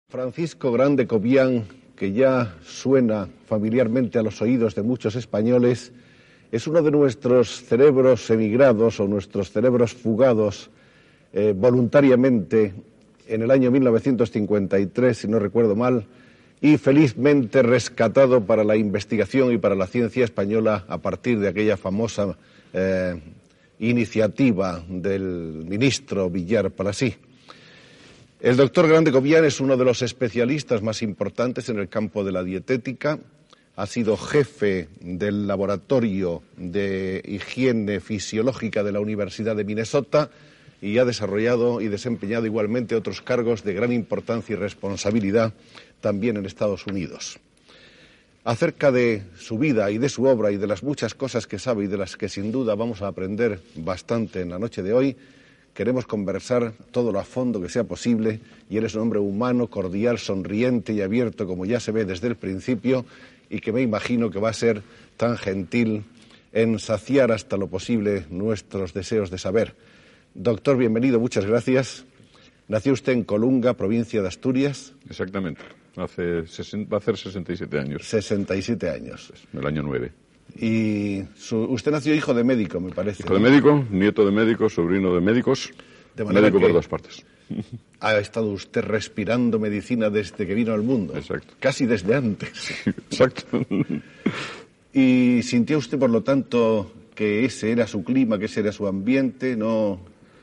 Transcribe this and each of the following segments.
Francisco Grande Cobián, que ya suena familiarmente a los oídos de muchos españoles, es uno de nuestros cerebros emigrados o nuestros cerebros fugados voluntariamente en el año 1953, si no recuerdo mal, y felizmente rescatado para la investigación y para la ciencia española a partir de aquella famosa iniciativa del ministro Villar Palasí. El doctor Grande Cobián es uno de los especialistas más importantes en el campo de la dietética. Ha sido jefe del laboratorio de higiene fisiológica de la Universidad de Minnesota y ha desarrollado y desempeñado igualmente otros cargos de gran importancia y responsabilidad también en Estados Unidos. Acerca de su vida y de su obra y de las muchas cosas que sabe y de las que sin duda vamos a aprender bastante en la noche de hoy, queremos conversar todo lo a fondo que sea posible, y él es un hombre humano, cordial, sonriente y abierto, como ya se ve desde el principio, y que me imagino que va a ser tan gentil en saciar hasta lo posible nuestros deseos de saber. Doctor, bienvenido, muchas gracias. Nació usted en Colunga, provincia de Asturias. Exactamente, va a hacer 67 años. 67 años. En el año 9. Y usted nació hijo de médico, me parece. Hijo de médico, nieto de médico, sobrino de médicos, médico por dos partes. Ha estado usted respirando medicina desde que vino al mundo. Exacto. Casi desde antes. Sí, exacto. ¿Y sintió usted, por lo tanto, que ese era su clima, que ese era su ambiente? ¿No?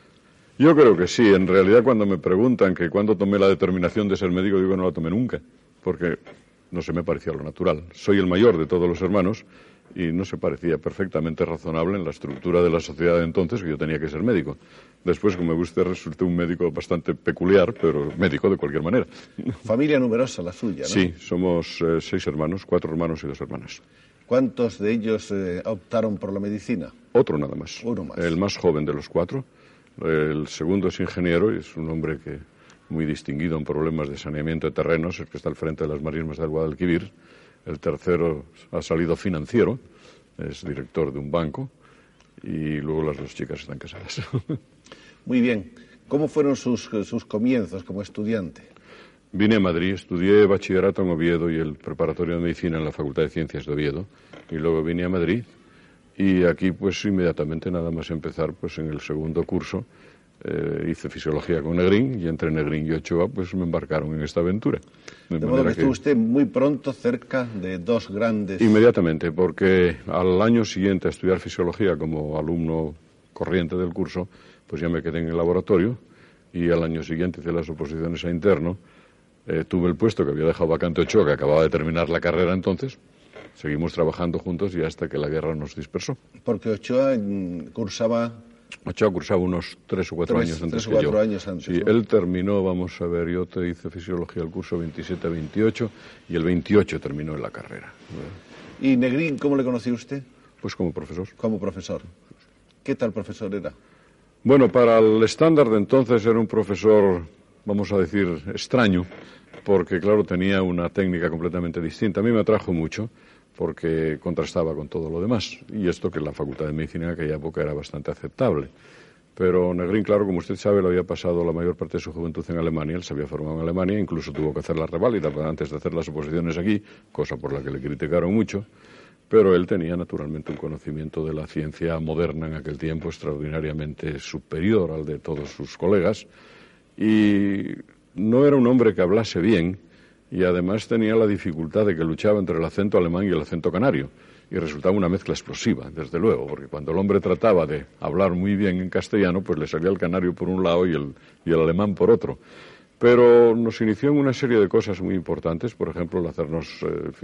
Yo creo que sí. En realidad, cuando me preguntan que cuándo tomé la determinación de ser médico, digo que no la tomé nunca, porque no se me parecía lo natural. Soy el mayor de todos los hermanos y no se parecía perfectamente razonable en la estructura de la sociedad de entonces que yo tenía que ser médico. Después, como usted, resulté un médico bastante peculiar, pero médico de cualquier manera. Familia numerosa la suya, ¿no? Sí, somos 6 hermanos, 4 hermanos y 2 hermanas. ¿Cuántos de ellos optaron por la medicina? Otro nada más. Uno más. El más joven de los 4. El segundo es ingeniero y es un hombre que muy distinguido en problemas de saneamiento de terrenos, el que está al frente de las marismas del Guadalquivir. El tercero ha salido financiero, es director de un banco, y luego las 2 chicas están casadas. Muy bien. ¿Cómo fueron sus comienzos como estudiante? Vine a Madrid, estudié bachillerato en Oviedo y el preparatorio de medicina en la Facultad de Ciencias de Oviedo, y luego vine a Madrid, y aquí pues inmediatamente nada más empezar pues en el segundo curso hice fisiología con Negrín, y entre Negrín y Ochoa pues me embarcaron en esta aventura. De modo que estuvo usted muy pronto cerca de 2 grandes... Inmediatamente, porque al año siguiente a estudiar fisiología como alumno corriente del curso, pues ya me quedé en el laboratorio, y al año siguiente hice las oposiciones a interno. Tuve el puesto que había dejado vacante Ochoa, que acababa de terminar la carrera entonces. Seguimos trabajando juntos y hasta que la guerra nos dispersó. Porque Ochoa cursaba unos 3 o 4 años antes que yo. 4 años antes, sí, ¿no? Él terminó, vamos a ver, yo te hice fisiología el curso 27-28 y el 28 terminó en la carrera. ¿Y Negrín cómo le conoció usted? Pues como profesor. Como profesor. ¿Qué tal profesor era? Bueno, para el estándar de entonces era un profesor, vamos a decir, extraño, porque claro, tenía una técnica completamente distinta. A mí me atrajo mucho, porque contrastaba con todo lo demás, y esto que en la Facultad de Medicina en aquella época era bastante aceptable. Pero Negrín, claro, como usted sabe, lo había pasado la mayor parte de su juventud en Alemania, él se había formado en Alemania, incluso tuvo que hacer la reválida antes de hacer las oposiciones aquí, cosa por la que le criticaron mucho, pero él tenía naturalmente un conocimiento de la ciencia moderna en aquel tiempo extraordinariamente superior al de todos sus colegas, y no era un hombre que hablase bien, y además tenía la dificultad de que luchaba entre el acento alemán y el acento canario, y resultaba una mezcla explosiva, desde luego, porque cuando el hombre trataba de hablar muy bien en castellano, pues le salía el canario por un lado y el alemán por otro. Pero nos inició en una serie de cosas muy importantes, por ejemplo, el hacernos,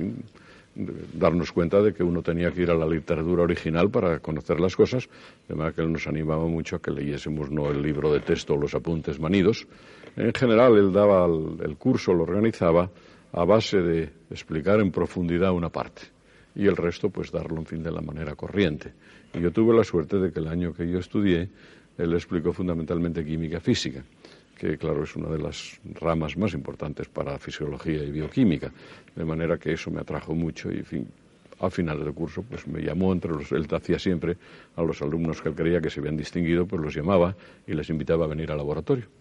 darnos cuenta de que uno tenía que ir a la literatura original para conocer las cosas, de manera que él nos animaba mucho a que leyésemos no el libro de texto o los apuntes manidos. En general, él daba el curso, lo organizaba a base de explicar en profundidad una parte y el resto, pues, darlo, en fin, de la manera corriente. Y yo tuve la suerte de que el año que yo estudié, él explicó fundamentalmente química física, que, claro, es una de las ramas más importantes para fisiología y bioquímica, de manera que eso me atrajo mucho y, en fin, al final del curso, pues me llamó él hacía siempre a los alumnos que él creía que se habían distinguido, pues los llamaba y les invitaba a venir al laboratorio.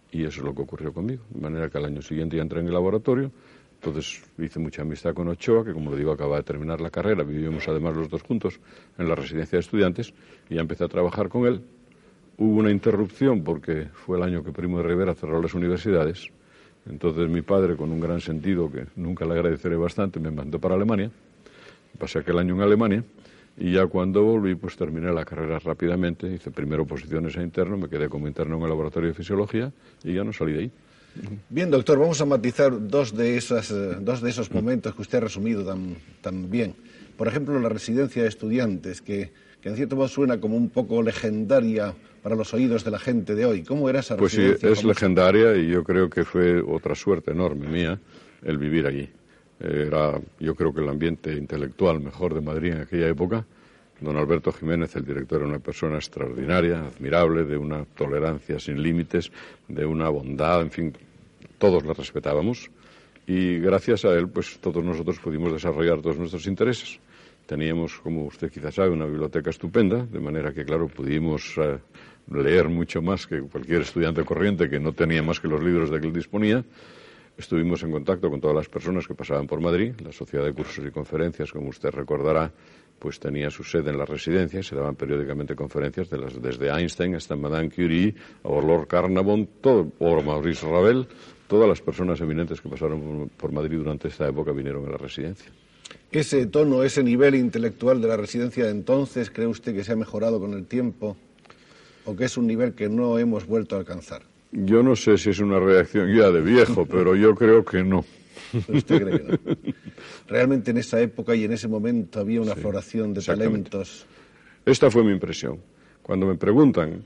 Y eso es lo que ocurrió conmigo. De manera que al año siguiente ya entré en el laboratorio. Entonces hice mucha amistad con Ochoa, que como le digo acaba de terminar la carrera. Vivimos además los dos juntos en la residencia de estudiantes y ya empecé a trabajar con él. Hubo una interrupción porque fue el año que Primo de Rivera cerró las universidades. Entonces mi padre, con un gran sentido que nunca le agradeceré bastante, me mandó para Alemania. Pasé aquel año en Alemania y ya cuando volví pues terminé la carrera rápidamente. Hice primero oposiciones a interno, me quedé como interno en el laboratorio de fisiología y ya no salí de ahí. Bien, doctor, vamos a matizar dos de esos momentos que usted ha resumido tan bien. Por ejemplo, la residencia de estudiantes, que en cierto modo suena como un poco legendaria para los oídos de la gente de hoy. ¿Cómo era esa residencia? Pues sí, es legendaria y yo creo que fue otra suerte enorme mía el vivir allí. Era, yo creo que el ambiente intelectual mejor de Madrid en aquella época. Don Alberto Jiménez, el director, era una persona extraordinaria, admirable, de una tolerancia sin límites, de una bondad, en fin, todos le respetábamos y gracias a él, pues todos nosotros pudimos desarrollar todos nuestros intereses. Teníamos, como usted quizás sabe, una biblioteca estupenda, de manera que, claro, pudimos leer mucho más que cualquier estudiante corriente que no tenía más que los libros de que él disponía. Estuvimos en contacto con todas las personas que pasaban por Madrid. La Sociedad de Cursos y Conferencias, como usted recordará, pues tenía su sede en la residencia y se daban periódicamente conferencias desde Einstein hasta Madame Curie, o Lord Carnarvon, o Maurice Ravel. Todas las personas eminentes que pasaron por Madrid durante esta época vinieron a la residencia. ¿Ese tono, ese nivel intelectual de la residencia de entonces, cree usted que se ha mejorado con el tiempo o que es un nivel que no hemos vuelto a alcanzar? Yo no sé si es una reacción ya de viejo, pero yo creo que no. ¿Usted cree que no? Realmente en esa época y en ese momento había una floración de talentos. Esta fue mi impresión. Cuando me preguntan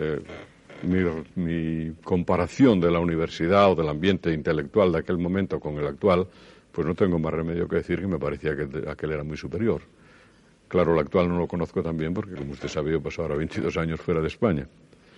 mi comparación de la universidad o del ambiente intelectual de aquel momento con el actual, pues no tengo más remedio que decir que me parecía que aquel era muy superior. Claro, el actual no lo conozco tan bien porque, como usted sabe, yo paso ahora 22 años fuera de España.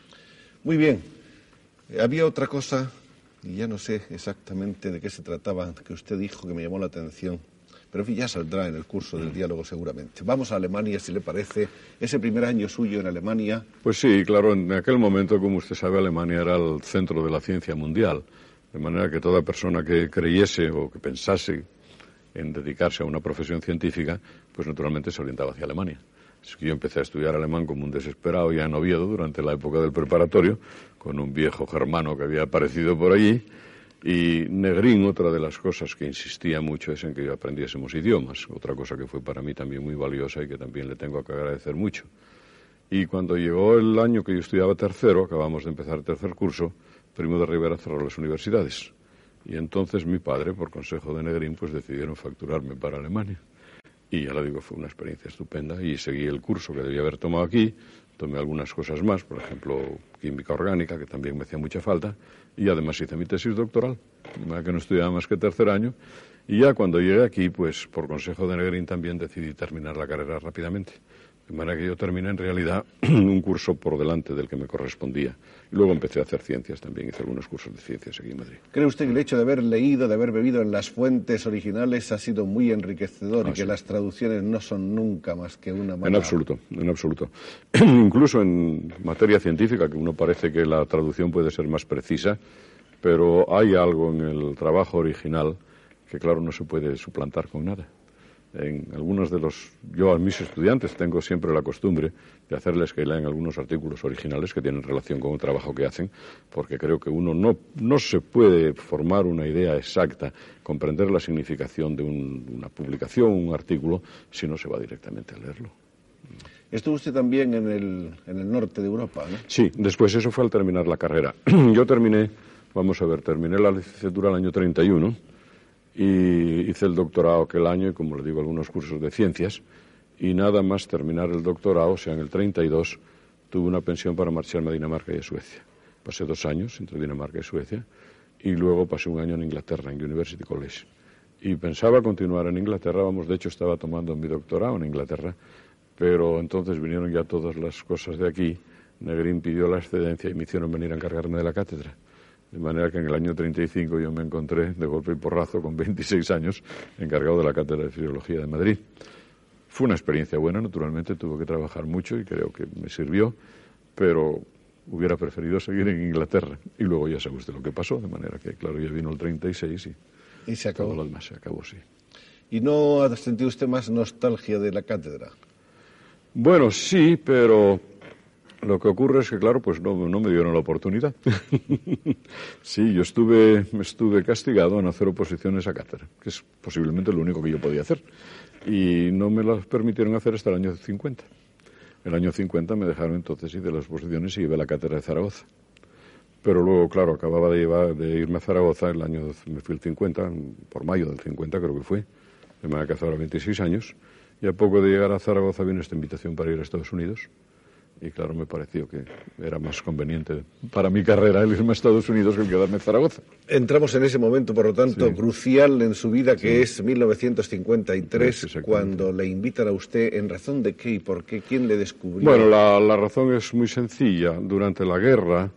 Muy bien. Había otra cosa, y ya no sé exactamente de qué se trataba, que usted dijo que me llamó la atención, pero en fin, ya saldrá en el curso del diálogo seguramente. Vamos a Alemania, si le parece, ese primer año suyo en Alemania. Pues sí, claro, en aquel momento, como usted sabe, Alemania era el centro de la ciencia mundial, de manera que toda persona que creyese o que pensase en dedicarse a una profesión científica, pues naturalmente se orientaba hacia Alemania. Es que yo empecé a estudiar alemán como un desesperado ya en Oviedo durante la época del preparatorio, con un viejo germano que había aparecido por allí, y Negrín, otra de las cosas que insistía mucho es en que aprendiésemos idiomas, otra cosa que fue para mí también muy valiosa y que también le tengo que agradecer mucho. Y cuando llegó el año que yo estudiaba tercero, acabamos de empezar el tercer curso, Primo de Rivera cerró las universidades. Y entonces mi padre, por consejo de Negrín, pues decidieron facturarme para Alemania. Y ya le digo, fue una experiencia estupenda y seguí el curso que debía haber tomado aquí, tomé algunas cosas más, por ejemplo, química orgánica, que también me hacía mucha falta, y además hice mi tesis doctoral, que no estudiaba más que tercer año, y ya cuando llegué aquí, pues por consejo de Negrín también decidí terminar la carrera rápidamente. De manera que yo terminé en realidad un curso por delante del que me correspondía. Y luego empecé a hacer ciencias también, hice algunos cursos de ciencias aquí en Madrid. ¿Cree usted que el hecho de haber leído, de haber bebido en las fuentes originales ha sido muy enriquecedor y que las traducciones no son nunca más que una mala... En absoluto, en absoluto. Incluso en materia científica, que uno parece que la traducción puede ser más precisa, pero hay algo en el trabajo original que, claro, no se puede suplantar con nada. En algunos yo a mis estudiantes tengo siempre la costumbre de hacerles que lean algunos artículos originales que tienen relación con el trabajo que hacen, porque creo que uno no se puede formar una idea exacta, comprender la significación de una publicación, un artículo, si no se va directamente a leerlo. Estuvo usted también en el norte de Europa, ¿no? Sí, después eso fue al terminar la carrera. Yo terminé la licenciatura el año 31, y hice el doctorado aquel año y, como le digo, algunos cursos de ciencias, y nada más terminar el doctorado, o sea, en el 32, tuve una pensión para marcharme a Dinamarca y a Suecia. Pasé 2 años entre Dinamarca y Suecia y luego pasé un año en Inglaterra, en University College. Y pensaba continuar en Inglaterra, de hecho estaba tomando mi doctorado en Inglaterra, pero entonces vinieron ya todas las cosas de aquí, Negrín pidió la excedencia y me hicieron venir a encargarme de la cátedra. De manera que en el año 35 yo me encontré de golpe y porrazo con 26 años encargado de la Cátedra de Fisiología de Madrid. Fue una experiencia buena, naturalmente tuve que trabajar mucho y creo que me sirvió, pero hubiera preferido seguir en Inglaterra. Y luego ya sabe usted lo que pasó, de manera que, claro, ya vino el 36 y se acabó. Todo lo demás se acabó, sí. ¿Y no ha sentido usted más nostalgia de la cátedra? Bueno, sí, pero lo que ocurre es que, claro, pues no me dieron la oportunidad. Sí, yo estuve castigado en hacer oposiciones a cátedra, que es posiblemente lo único que yo podía hacer. Y no me las permitieron hacer hasta el año 50. El año 50 me dejaron entonces ir de las oposiciones y llevé la cátedra de Zaragoza. Pero luego, claro, acababa de irme a Zaragoza, me fui el 50, por mayo del 50 creo que fue, de manera que hace ahora 26 años, y a poco de llegar a Zaragoza vino esta invitación para ir a Estados Unidos. Y claro, me pareció que era más conveniente para mi carrera el irme a Estados Unidos que el quedarme en Zaragoza. Entramos en ese momento, por lo tanto, crucial en su vida, que es 1953, cuando le invitan a usted. ¿En razón de qué y por qué? ¿Quién le descubrió? Bueno, la razón es muy sencilla. Durante la guerra,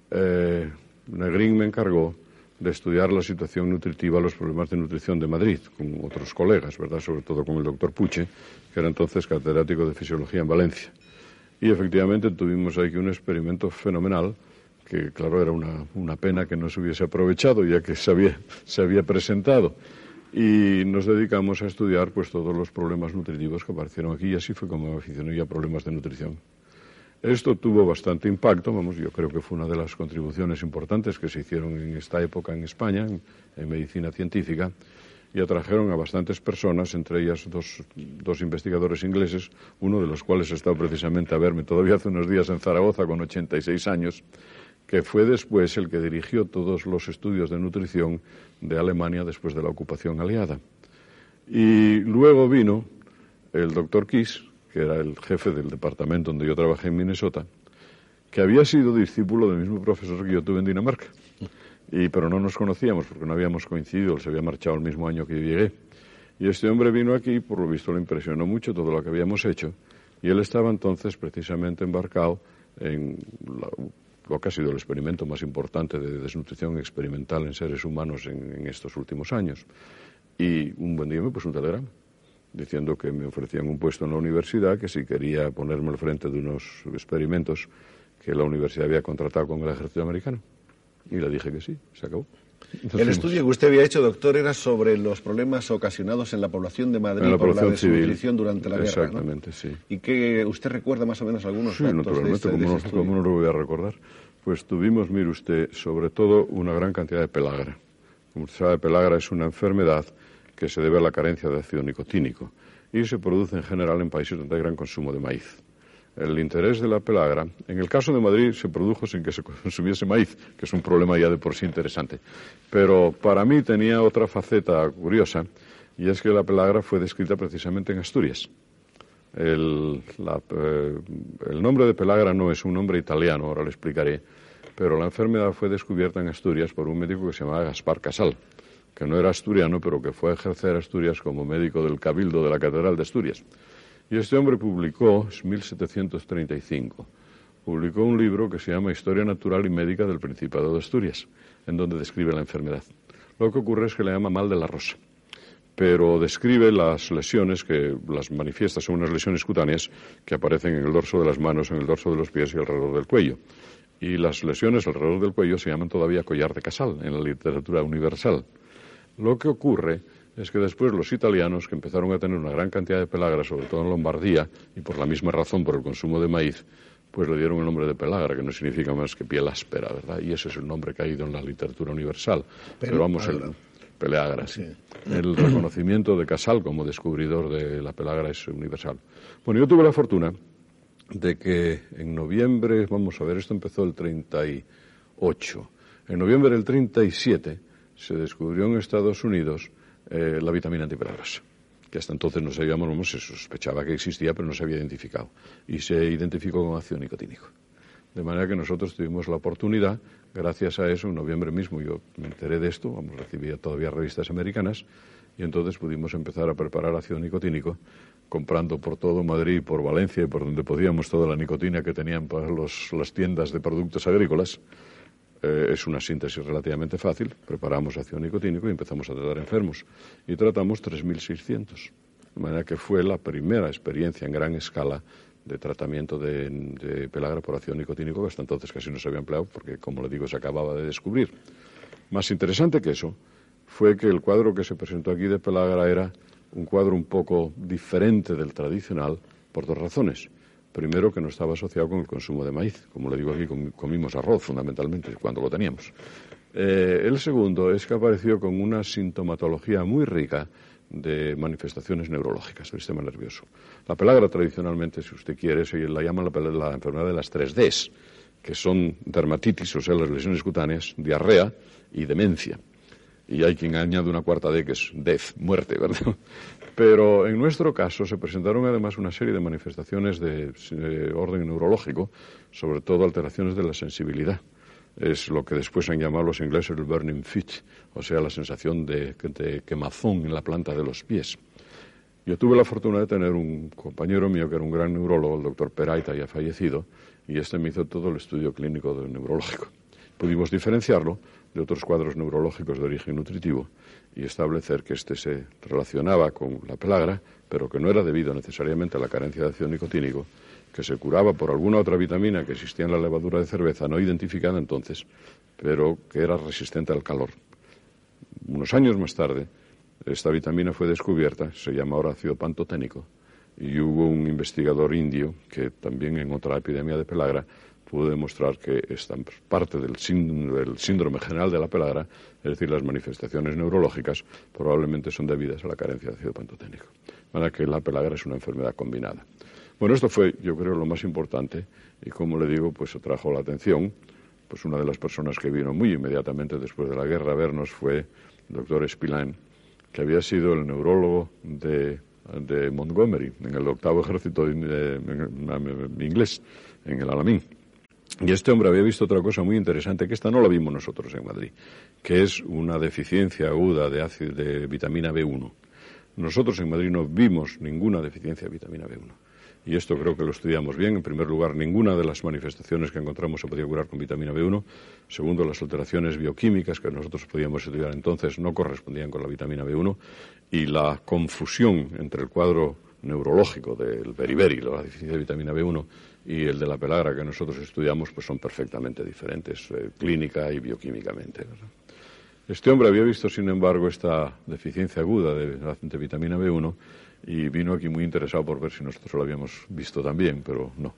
Negrín me encargó de estudiar la situación nutritiva, los problemas de nutrición de Madrid, con otros colegas, ¿verdad? Sobre todo con el doctor Puche, que era entonces catedrático de Fisiología en Valencia. Y efectivamente tuvimos ahí un experimento fenomenal, que claro, era una pena que no se hubiese aprovechado, ya que se había presentado. Y nos dedicamos a estudiar pues todos los problemas nutritivos que aparecieron aquí, y así fue como me aficioné a problemas de nutrición. Esto tuvo bastante impacto, yo creo que fue una de las contribuciones importantes que se hicieron en esta época en España, en medicina científica, y atrajeron a bastantes personas, entre ellas dos investigadores ingleses, uno de los cuales ha estado precisamente a verme todavía hace unos días en Zaragoza con 86 años, que fue después el que dirigió todos los estudios de nutrición de Alemania después de la ocupación aliada. Y luego vino el doctor Kiss, que era el jefe del departamento donde yo trabajé en Minnesota, que había sido discípulo del mismo profesor que yo tuve en Dinamarca. Pero no nos conocíamos porque no habíamos coincidido, él se había marchado el mismo año que yo llegué. Y este hombre vino aquí, por lo visto le impresionó mucho todo lo que habíamos hecho, y él estaba entonces precisamente embarcado en lo que ha sido el experimento más importante de desnutrición experimental en seres humanos en estos últimos años. Y un buen día me puso un telegrama diciendo que me ofrecían un puesto en la universidad, que si quería ponerme al frente de unos experimentos que la universidad había contratado con el ejército americano. Y le dije que sí, se acabó. El estudio que usted había hecho, doctor, era sobre los problemas ocasionados en la población de Madrid por la desnutrición durante la guerra, ¿no? Exactamente, sí. ¿Y que usted recuerda más o menos algunos datos? Sí, naturalmente, ¿cómo no lo voy a recordar? Pues tuvimos, mire usted, sobre todo una gran cantidad de pelagra. Como usted sabe, pelagra es una enfermedad que se debe a la carencia de ácido nicotínico y se produce en general en países donde hay gran consumo de maíz. El interés de la pelagra, en el caso de Madrid, se produjo sin que se consumiese maíz, que es un problema ya de por sí interesante. Pero para mí tenía otra faceta curiosa, y es que la pelagra fue descrita precisamente en Asturias. El nombre de pelagra no es un nombre italiano, ahora lo explicaré, pero la enfermedad fue descubierta en Asturias por un médico que se llamaba Gaspar Casal, que no era asturiano, pero que fue a ejercer Asturias como médico del Cabildo de la Catedral de Asturias. Y este hombre publicó, en 1735, publicó un libro que se llama Historia Natural y Médica del Principado de Asturias, en donde describe la enfermedad. Lo que ocurre es que le llama mal de la rosa, pero describe las lesiones que las manifiesta, son unas lesiones cutáneas que aparecen en el dorso de las manos, en el dorso de los pies y alrededor del cuello. Y las lesiones alrededor del cuello se llaman todavía collar de Casal en la literatura universal. Lo que ocurre es que después los italianos, que empezaron a tener una gran cantidad de pelagra, sobre todo en Lombardía, y por la misma razón, por el consumo de maíz, pues le dieron el nombre de pelagra, que no significa más que piel áspera, ¿verdad? Y ese es el nombre que ha ido en la literatura universal. Pero vamos, pelagra, sí. El reconocimiento de Casal como descubridor de la pelagra es universal. Bueno, yo tuve la fortuna de que en noviembre, vamos a ver, esto empezó el 38, en noviembre del 37 se descubrió en Estados Unidos la vitamina antipelagrosa, que hasta entonces no sabíamos, se sospechaba que existía, pero no se había identificado. Y se identificó con ácido nicotínico. De manera que nosotros tuvimos la oportunidad, gracias a eso, en noviembre mismo yo me enteré de esto, recibía todavía revistas americanas, y entonces pudimos empezar a preparar ácido nicotínico, comprando por todo Madrid, por Valencia y por donde podíamos toda la nicotina que tenían para las tiendas de productos agrícolas. Es una síntesis relativamente fácil. Preparamos ácido nicotínico y empezamos a tratar enfermos. Y tratamos 3.600. De manera que fue la primera experiencia en gran escala de tratamiento de pelagra por ácido nicotínico, que hasta entonces casi no se había empleado porque, como le digo, se acababa de descubrir. Más interesante que eso fue que el cuadro que se presentó aquí de pelagra era un cuadro un poco diferente del tradicional por dos razones. Primero, que no estaba asociado con el consumo de maíz. Como le digo aquí, comimos arroz fundamentalmente cuando lo teníamos. El segundo es que apareció con una sintomatología muy rica de manifestaciones neurológicas del sistema nervioso. La pelagra tradicionalmente, si usted quiere, se la llaman la enfermedad de las 3 Ds, que son dermatitis, o sea, las lesiones cutáneas, diarrea y demencia. Y hay quien añade una cuarta D, que es death, muerte, ¿verdad? Pero en nuestro caso se presentaron además una serie de manifestaciones de orden neurológico, sobre todo alteraciones de la sensibilidad. Es lo que después han llamado los ingleses el burning feet, o sea, la sensación de quemazón en la planta de los pies. Yo tuve la fortuna de tener un compañero mío que era un gran neurólogo, el doctor Peraita, ya fallecido, y este me hizo todo el estudio clínico neurológico. Pudimos diferenciarlo de otros cuadros neurológicos de origen nutritivo y establecer que este se relacionaba con la pelagra, pero que no era debido necesariamente a la carencia de ácido nicotínico, que se curaba por alguna otra vitamina que existía en la levadura de cerveza, no identificada entonces, pero que era resistente al calor. Unos años más tarde, esta vitamina fue descubierta, se llama ahora ácido pantoténico, y hubo un investigador indio que también en otra epidemia de pelagra pudo demostrar que esta parte del síndrome general de la pelagra, es decir, las manifestaciones neurológicas, probablemente son debidas a la carencia de ácido pantoténico. De manera que la pelagra es una enfermedad combinada. Bueno, esto fue, yo creo, lo más importante y, como le digo, pues atrajo la atención. Pues una de las personas que vino muy inmediatamente después de la guerra a vernos fue el doctor Spillane, que había sido el neurólogo de Montgomery, en el 8º ejército inglés, en el Alamein. Y este hombre había visto otra cosa muy interesante, que esta no la vimos nosotros en Madrid, que es una deficiencia aguda de vitamina B1. Nosotros en Madrid no vimos ninguna deficiencia de vitamina B1. Y esto creo que lo estudiamos bien. En primer lugar, ninguna de las manifestaciones que encontramos se podía curar con vitamina B1. Segundo, las alteraciones bioquímicas que nosotros podíamos estudiar entonces no correspondían con la vitamina B1. Y la confusión entre el cuadro neurológico del beriberi, la deficiencia de vitamina B1, y el de la pelagra que nosotros estudiamos, pues son perfectamente diferentes, clínica y bioquímicamente, ¿verdad? Este hombre había visto, sin embargo, esta deficiencia aguda de vitamina B1 y vino aquí muy interesado por ver si nosotros lo habíamos visto también, pero no.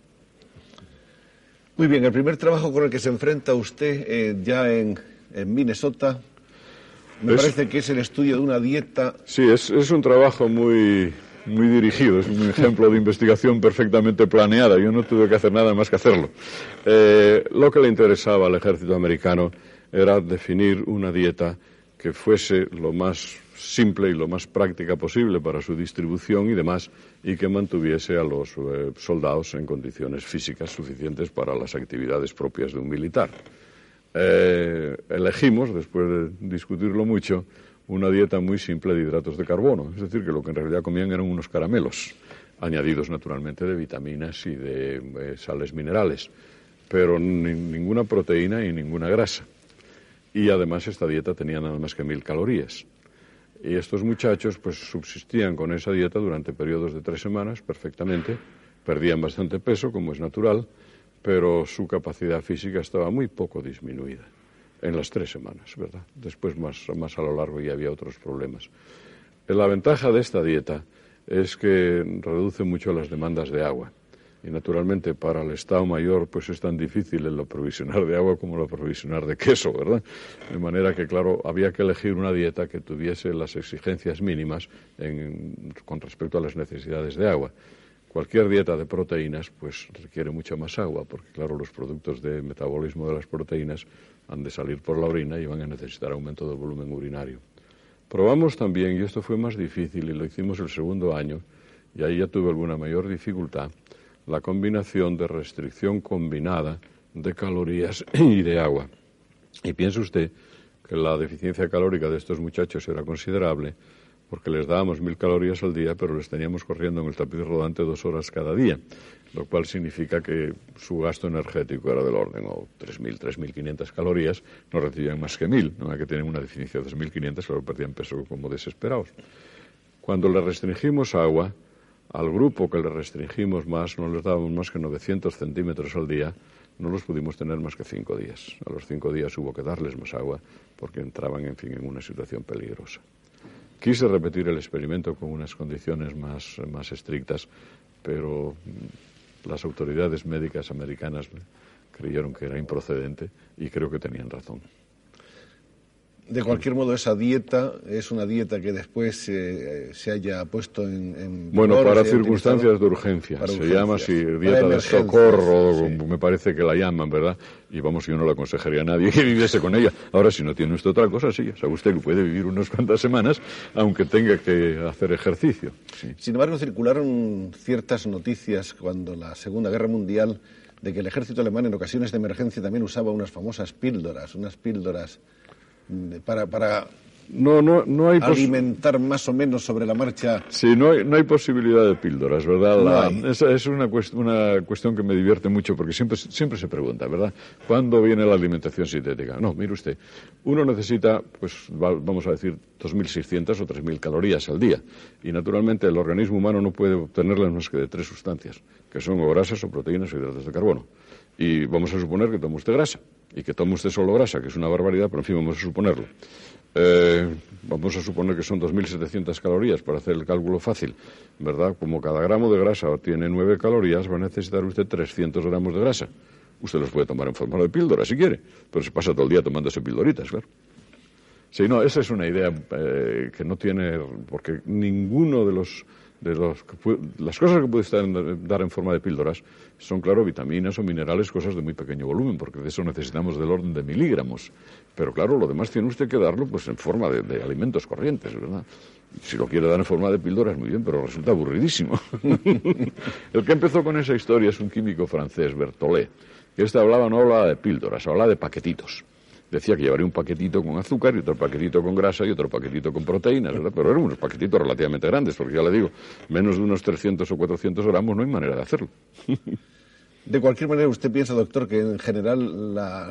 Muy bien, el primer trabajo con el que se enfrenta usted ya en Minnesota, me parece que es el estudio de una dieta. Sí, es un trabajo muy dirigido, es un ejemplo de investigación perfectamente planeada. Yo no tuve que hacer nada más que hacerlo. Lo que le interesaba al ejército americano era definir una dieta que fuese lo más simple y lo más práctica posible para su distribución y demás, y que mantuviese a los soldados en condiciones físicas suficientes para las actividades propias de un militar. Elegimos, después de discutirlo mucho, una dieta muy simple de hidratos de carbono, es decir, que lo que en realidad comían eran unos caramelos, añadidos naturalmente de vitaminas y de sales minerales, pero ninguna proteína y ninguna grasa. Y además esta dieta tenía nada más que 1000 calorías. Y estos muchachos pues subsistían con esa dieta durante periodos de 3 semanas perfectamente, perdían bastante peso, como es natural, pero su capacidad física estaba muy poco disminuida en las 3 semanas, ¿verdad? Después más a lo largo ya había otros problemas. La ventaja de esta dieta es que reduce mucho las demandas de agua. Y naturalmente para el Estado Mayor pues es tan difícil el aprovisionar de agua como el aprovisionar de queso, ¿verdad? De manera que, claro, había que elegir una dieta que tuviese las exigencias mínimas con respecto a las necesidades de agua. Cualquier dieta de proteínas pues requiere mucha más agua, porque claro, los productos de metabolismo de las proteínas han de salir por la orina y van a necesitar aumento del volumen urinario. Probamos también, y esto fue más difícil y lo hicimos el segundo año, y ahí ya tuve alguna mayor dificultad, la combinación de restricción combinada de calorías y de agua. Y piense usted que la deficiencia calórica de estos muchachos era considerable, porque les dábamos 1000 calorías al día, pero les teníamos corriendo en el tapiz rodante 2 horas cada día, lo cual significa que su gasto energético era del orden o 3000, 3500 calorías, no recibían más que 1000, no hay que tener una deficiencia de 2500, claro, perdían peso como desesperados. Cuando le restringimos agua, Al grupo que le restringimos más, no les dábamos más que 900 centímetros al día, no los pudimos tener más que 5 días. A los 5 días hubo que darles más agua porque entraban, en fin, en una situación peligrosa. Quise repetir el experimento con unas condiciones más estrictas, pero las autoridades médicas americanas creyeron que era improcedente y creo que tenían razón. De cualquier modo, esa dieta es una dieta que después se haya puesto en bueno, para circunstancias de urgencia. Se llama así dieta de socorro, sí. Me parece que la llaman, ¿verdad? Y vamos, yo no le aconsejaría a nadie que viviese con ella. Ahora, si no tiene usted otra cosa, sí, sabe usted que puede vivir unas cuantas semanas, aunque tenga que hacer ejercicio. Sí. Sin embargo, circularon ciertas noticias cuando la Segunda Guerra Mundial de que el ejército alemán en ocasiones de emergencia también usaba unas famosas píldoras, para no hay alimentar más o menos sobre la marcha. Sí, no hay posibilidad de píldoras, ¿verdad? Es una cuestión que me divierte mucho porque siempre se pregunta, ¿verdad? ¿Cuándo viene la alimentación sintética? No, mire usted, uno necesita, pues vamos a decir, 2.600 o 3.000 calorías al día y naturalmente el organismo humano no puede obtenerlas más que de 3 sustancias, que son o grasas o proteínas o hidratos de carbono. Y vamos a suponer que toma usted grasa y que toma usted solo grasa, que es una barbaridad, pero en fin, vamos a suponerlo. Vamos a suponer que son 2.700 calorías para hacer el cálculo fácil, ¿verdad? Como cada gramo de grasa tiene 9 calorías, va a necesitar usted 300 gramos de grasa. Usted los puede tomar en forma de píldora si quiere, pero se pasa todo el día tomándose píldoritas, claro. Sí, no, esa es una idea que no tiene, porque ninguno de las cosas que puede dar en forma de píldoras son, claro, vitaminas o minerales, cosas de muy pequeño volumen, porque de eso necesitamos del orden de miligramos. Pero, claro, lo demás tiene usted que darlo pues en forma de alimentos corrientes, ¿verdad? Si lo quiere dar en forma de píldoras, muy bien, pero resulta aburridísimo. El que empezó con esa historia es un químico francés, Berthollet, que no hablaba de píldoras, hablaba de paquetitos. Decía que llevaría un paquetito con azúcar y otro paquetito con grasa y otro paquetito con proteínas, ¿verdad? Pero eran unos paquetitos relativamente grandes, porque ya le digo, menos de unos 300 o 400 gramos no hay manera de hacerlo. De cualquier manera, usted piensa, doctor, que en general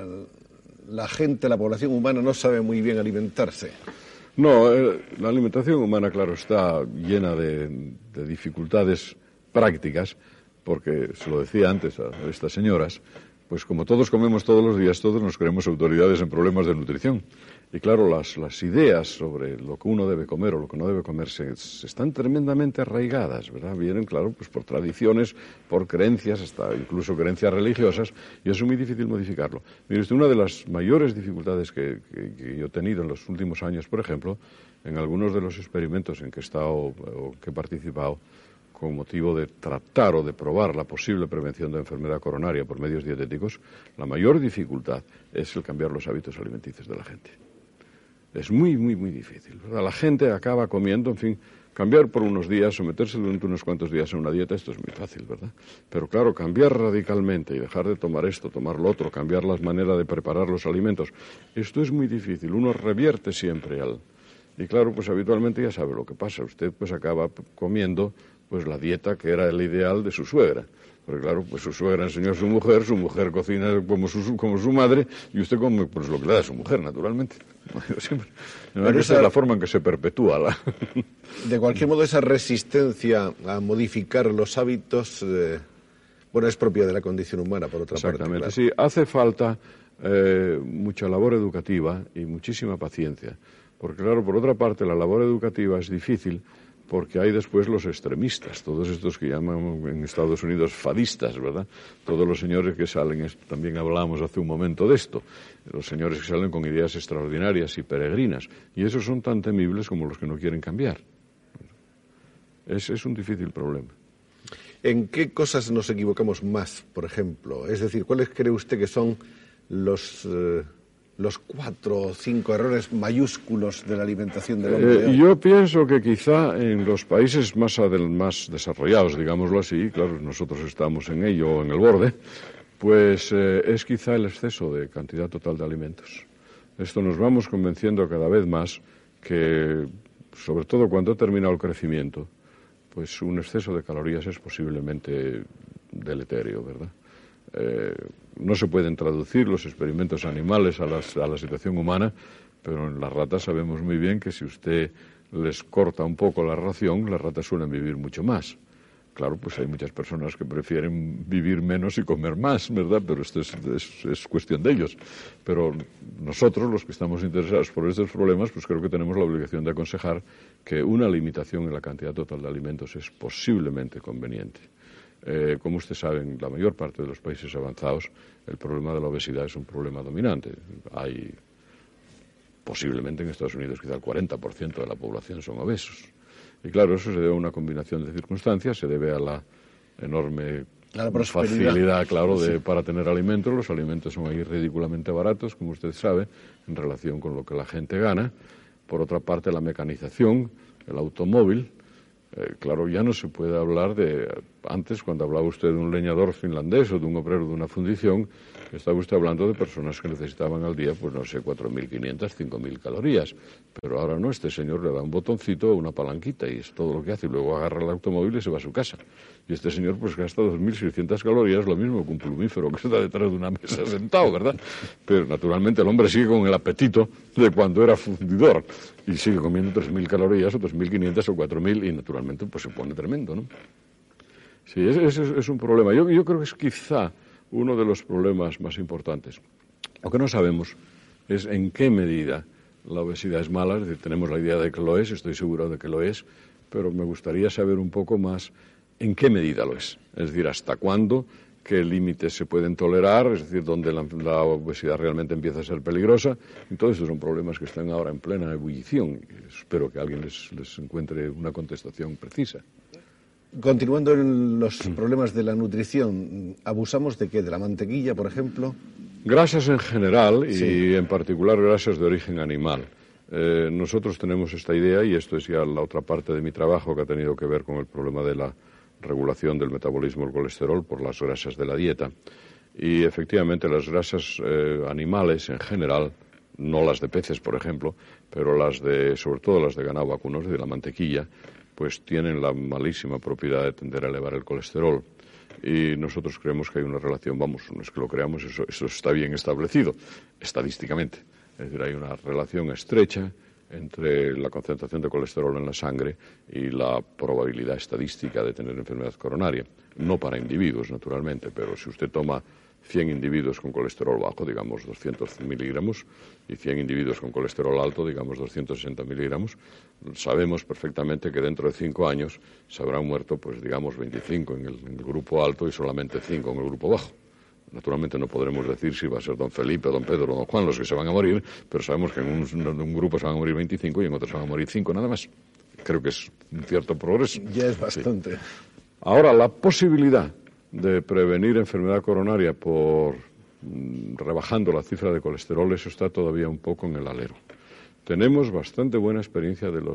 la gente, la población humana no sabe muy bien alimentarse. No, la alimentación humana, claro, está llena de dificultades prácticas, porque se lo decía antes a estas señoras, pues como todos comemos todos los días, todos nos creemos autoridades en problemas de nutrición. Y claro, las ideas sobre lo que uno debe comer o lo que no debe comer se están tremendamente arraigadas, ¿verdad? Vienen, claro, pues por tradiciones, por creencias, hasta incluso creencias religiosas, y eso es muy difícil modificarlo. Mire usted, una de las mayores dificultades que yo he tenido en los últimos años, por ejemplo, en algunos de los experimentos en que he estado o que he participado, con motivo de tratar o de probar la posible prevención de enfermedad coronaria por medios dietéticos, la mayor dificultad es el cambiar los hábitos alimenticios de la gente. Es muy, muy, muy difícil, ¿verdad? La gente acaba comiendo, en fin, cambiar por unos días, someterse durante unos cuantos días a una dieta, esto es muy fácil, ¿verdad? Pero claro, cambiar radicalmente y dejar de tomar esto, tomar lo otro, cambiar la manera de preparar los alimentos, esto es muy difícil. Uno revierte siempre Y claro, pues habitualmente ya sabe lo que pasa. Usted pues acaba comiendo pues la dieta que era el ideal de su suegra. Porque claro, pues su suegra enseñó a su mujer cocina como su madre, y usted come pues lo que le da a su mujer, naturalmente. Siempre. Esa es la forma en que se perpetúa De cualquier modo, esa resistencia a modificar los hábitos, es propia de la condición humana, por otra parte. Exactamente, claro. Sí, hace falta mucha labor educativa y muchísima paciencia. Porque claro, por otra parte, la labor educativa es difícil porque hay después los extremistas, todos estos que llaman en Estados Unidos fadistas, ¿verdad? Todos los señores que salen, también hablábamos hace un momento de esto, los señores que salen con ideas extraordinarias y peregrinas, y esos son tan temibles como los que no quieren cambiar. Es un difícil problema. ¿En qué cosas nos equivocamos más, por ejemplo? Es decir, ¿cuáles cree usted que son los 4 o 5 errores mayúsculos de la alimentación del hombre? Yo pienso que quizá en los países más desarrollados, digámoslo así, claro, nosotros estamos en ello, en el borde, pues es quizá el exceso de cantidad total de alimentos. Esto nos vamos convenciendo cada vez más que, sobre todo cuando ha terminado el crecimiento, pues un exceso de calorías es posiblemente deleterio, ¿verdad? No se pueden traducir los experimentos animales a la situación humana, pero en las ratas sabemos muy bien que si usted les corta un poco la ración, las ratas suelen vivir mucho más. Claro, pues hay muchas personas que prefieren vivir menos y comer más, ¿verdad? Pero esto es cuestión de ellos. Pero nosotros, los que estamos interesados por estos problemas, pues creo que tenemos la obligación de aconsejar que una limitación en la cantidad total de alimentos es posiblemente conveniente. Como usted sabe, en la mayor parte de los países avanzados, el problema de la obesidad es un problema dominante. Hay, posiblemente en Estados Unidos, quizá el 40% de la población son obesos. Y claro, eso se debe a una combinación de circunstancias, se debe a la enorme facilidad, claro, para tener alimentos. Los alimentos son ahí ridículamente baratos, como usted sabe, en relación con lo que la gente gana. Por otra parte, la mecanización, el automóvil. Claro, ya no se puede hablar de... Antes, cuando hablaba usted de un leñador finlandés o de un obrero de una fundición, estaba usted hablando de personas que necesitaban al día, pues no sé, 4.500, 5.000 calorías. Pero ahora no, este señor le da un botoncito o una palanquita y es todo lo que hace. Y luego agarra el automóvil y se va a su casa. Y este señor pues gasta 2.600 calorías, lo mismo que un plumífero que está detrás de una mesa sentado, ¿verdad? Pero naturalmente el hombre sigue con el apetito de cuando era fundidor y sigue comiendo 3.000 calorías o 3.500 o 4.000 y naturalmente pues se pone tremendo, ¿no? Sí, ese es un problema. Yo creo que es quizá uno de los problemas más importantes. Lo que no sabemos es en qué medida la obesidad es mala. Es decir, tenemos la idea de que lo es, estoy seguro de que lo es, pero me gustaría saber un poco más en qué medida lo es. Es decir, hasta cuándo, qué límites se pueden tolerar, es decir, dónde la obesidad realmente empieza a ser peligrosa. Y todos estos son problemas que están ahora en plena ebullición. Espero que alguien les encuentre una contestación precisa. Continuando en los problemas de la nutrición, ¿abusamos de qué? ¿De la mantequilla, por ejemplo? Grasas en general y sí, en particular grasas de origen animal. Nosotros tenemos esta idea, y esto es ya la otra parte de mi trabajo que ha tenido que ver con el problema de la regulación del metabolismo del colesterol por las grasas de la dieta. Y efectivamente las grasas animales en general, no las de peces, por ejemplo, pero sobre todo las de ganado vacuno, de la mantequilla, pues tienen la malísima propiedad de tender a elevar el colesterol. Y nosotros creemos que hay una relación, no es que lo creamos, eso está bien establecido estadísticamente. Es decir, hay una relación estrecha entre la concentración de colesterol en la sangre y la probabilidad estadística de tener enfermedad coronaria. No para individuos, naturalmente, pero si usted toma 100 individuos con colesterol bajo, digamos 200 miligramos, y 100 individuos con colesterol alto, digamos 260 miligramos, sabemos perfectamente que dentro de 5 años se habrán muerto, pues digamos 25 en el grupo alto y solamente 5 en el grupo bajo. Naturalmente no podremos decir si va a ser don Felipe, don Pedro o don Juan los que se van a morir, pero sabemos que en un grupo se van a morir 25 y en otro se van a morir 5 nada más. Creo que es un cierto progreso. Ya es bastante. Sí. Ahora, la posibilidad de prevenir enfermedad coronaria por rebajando la cifra de colesterol, eso está todavía un poco en el alero. Tenemos bastante buena experiencia de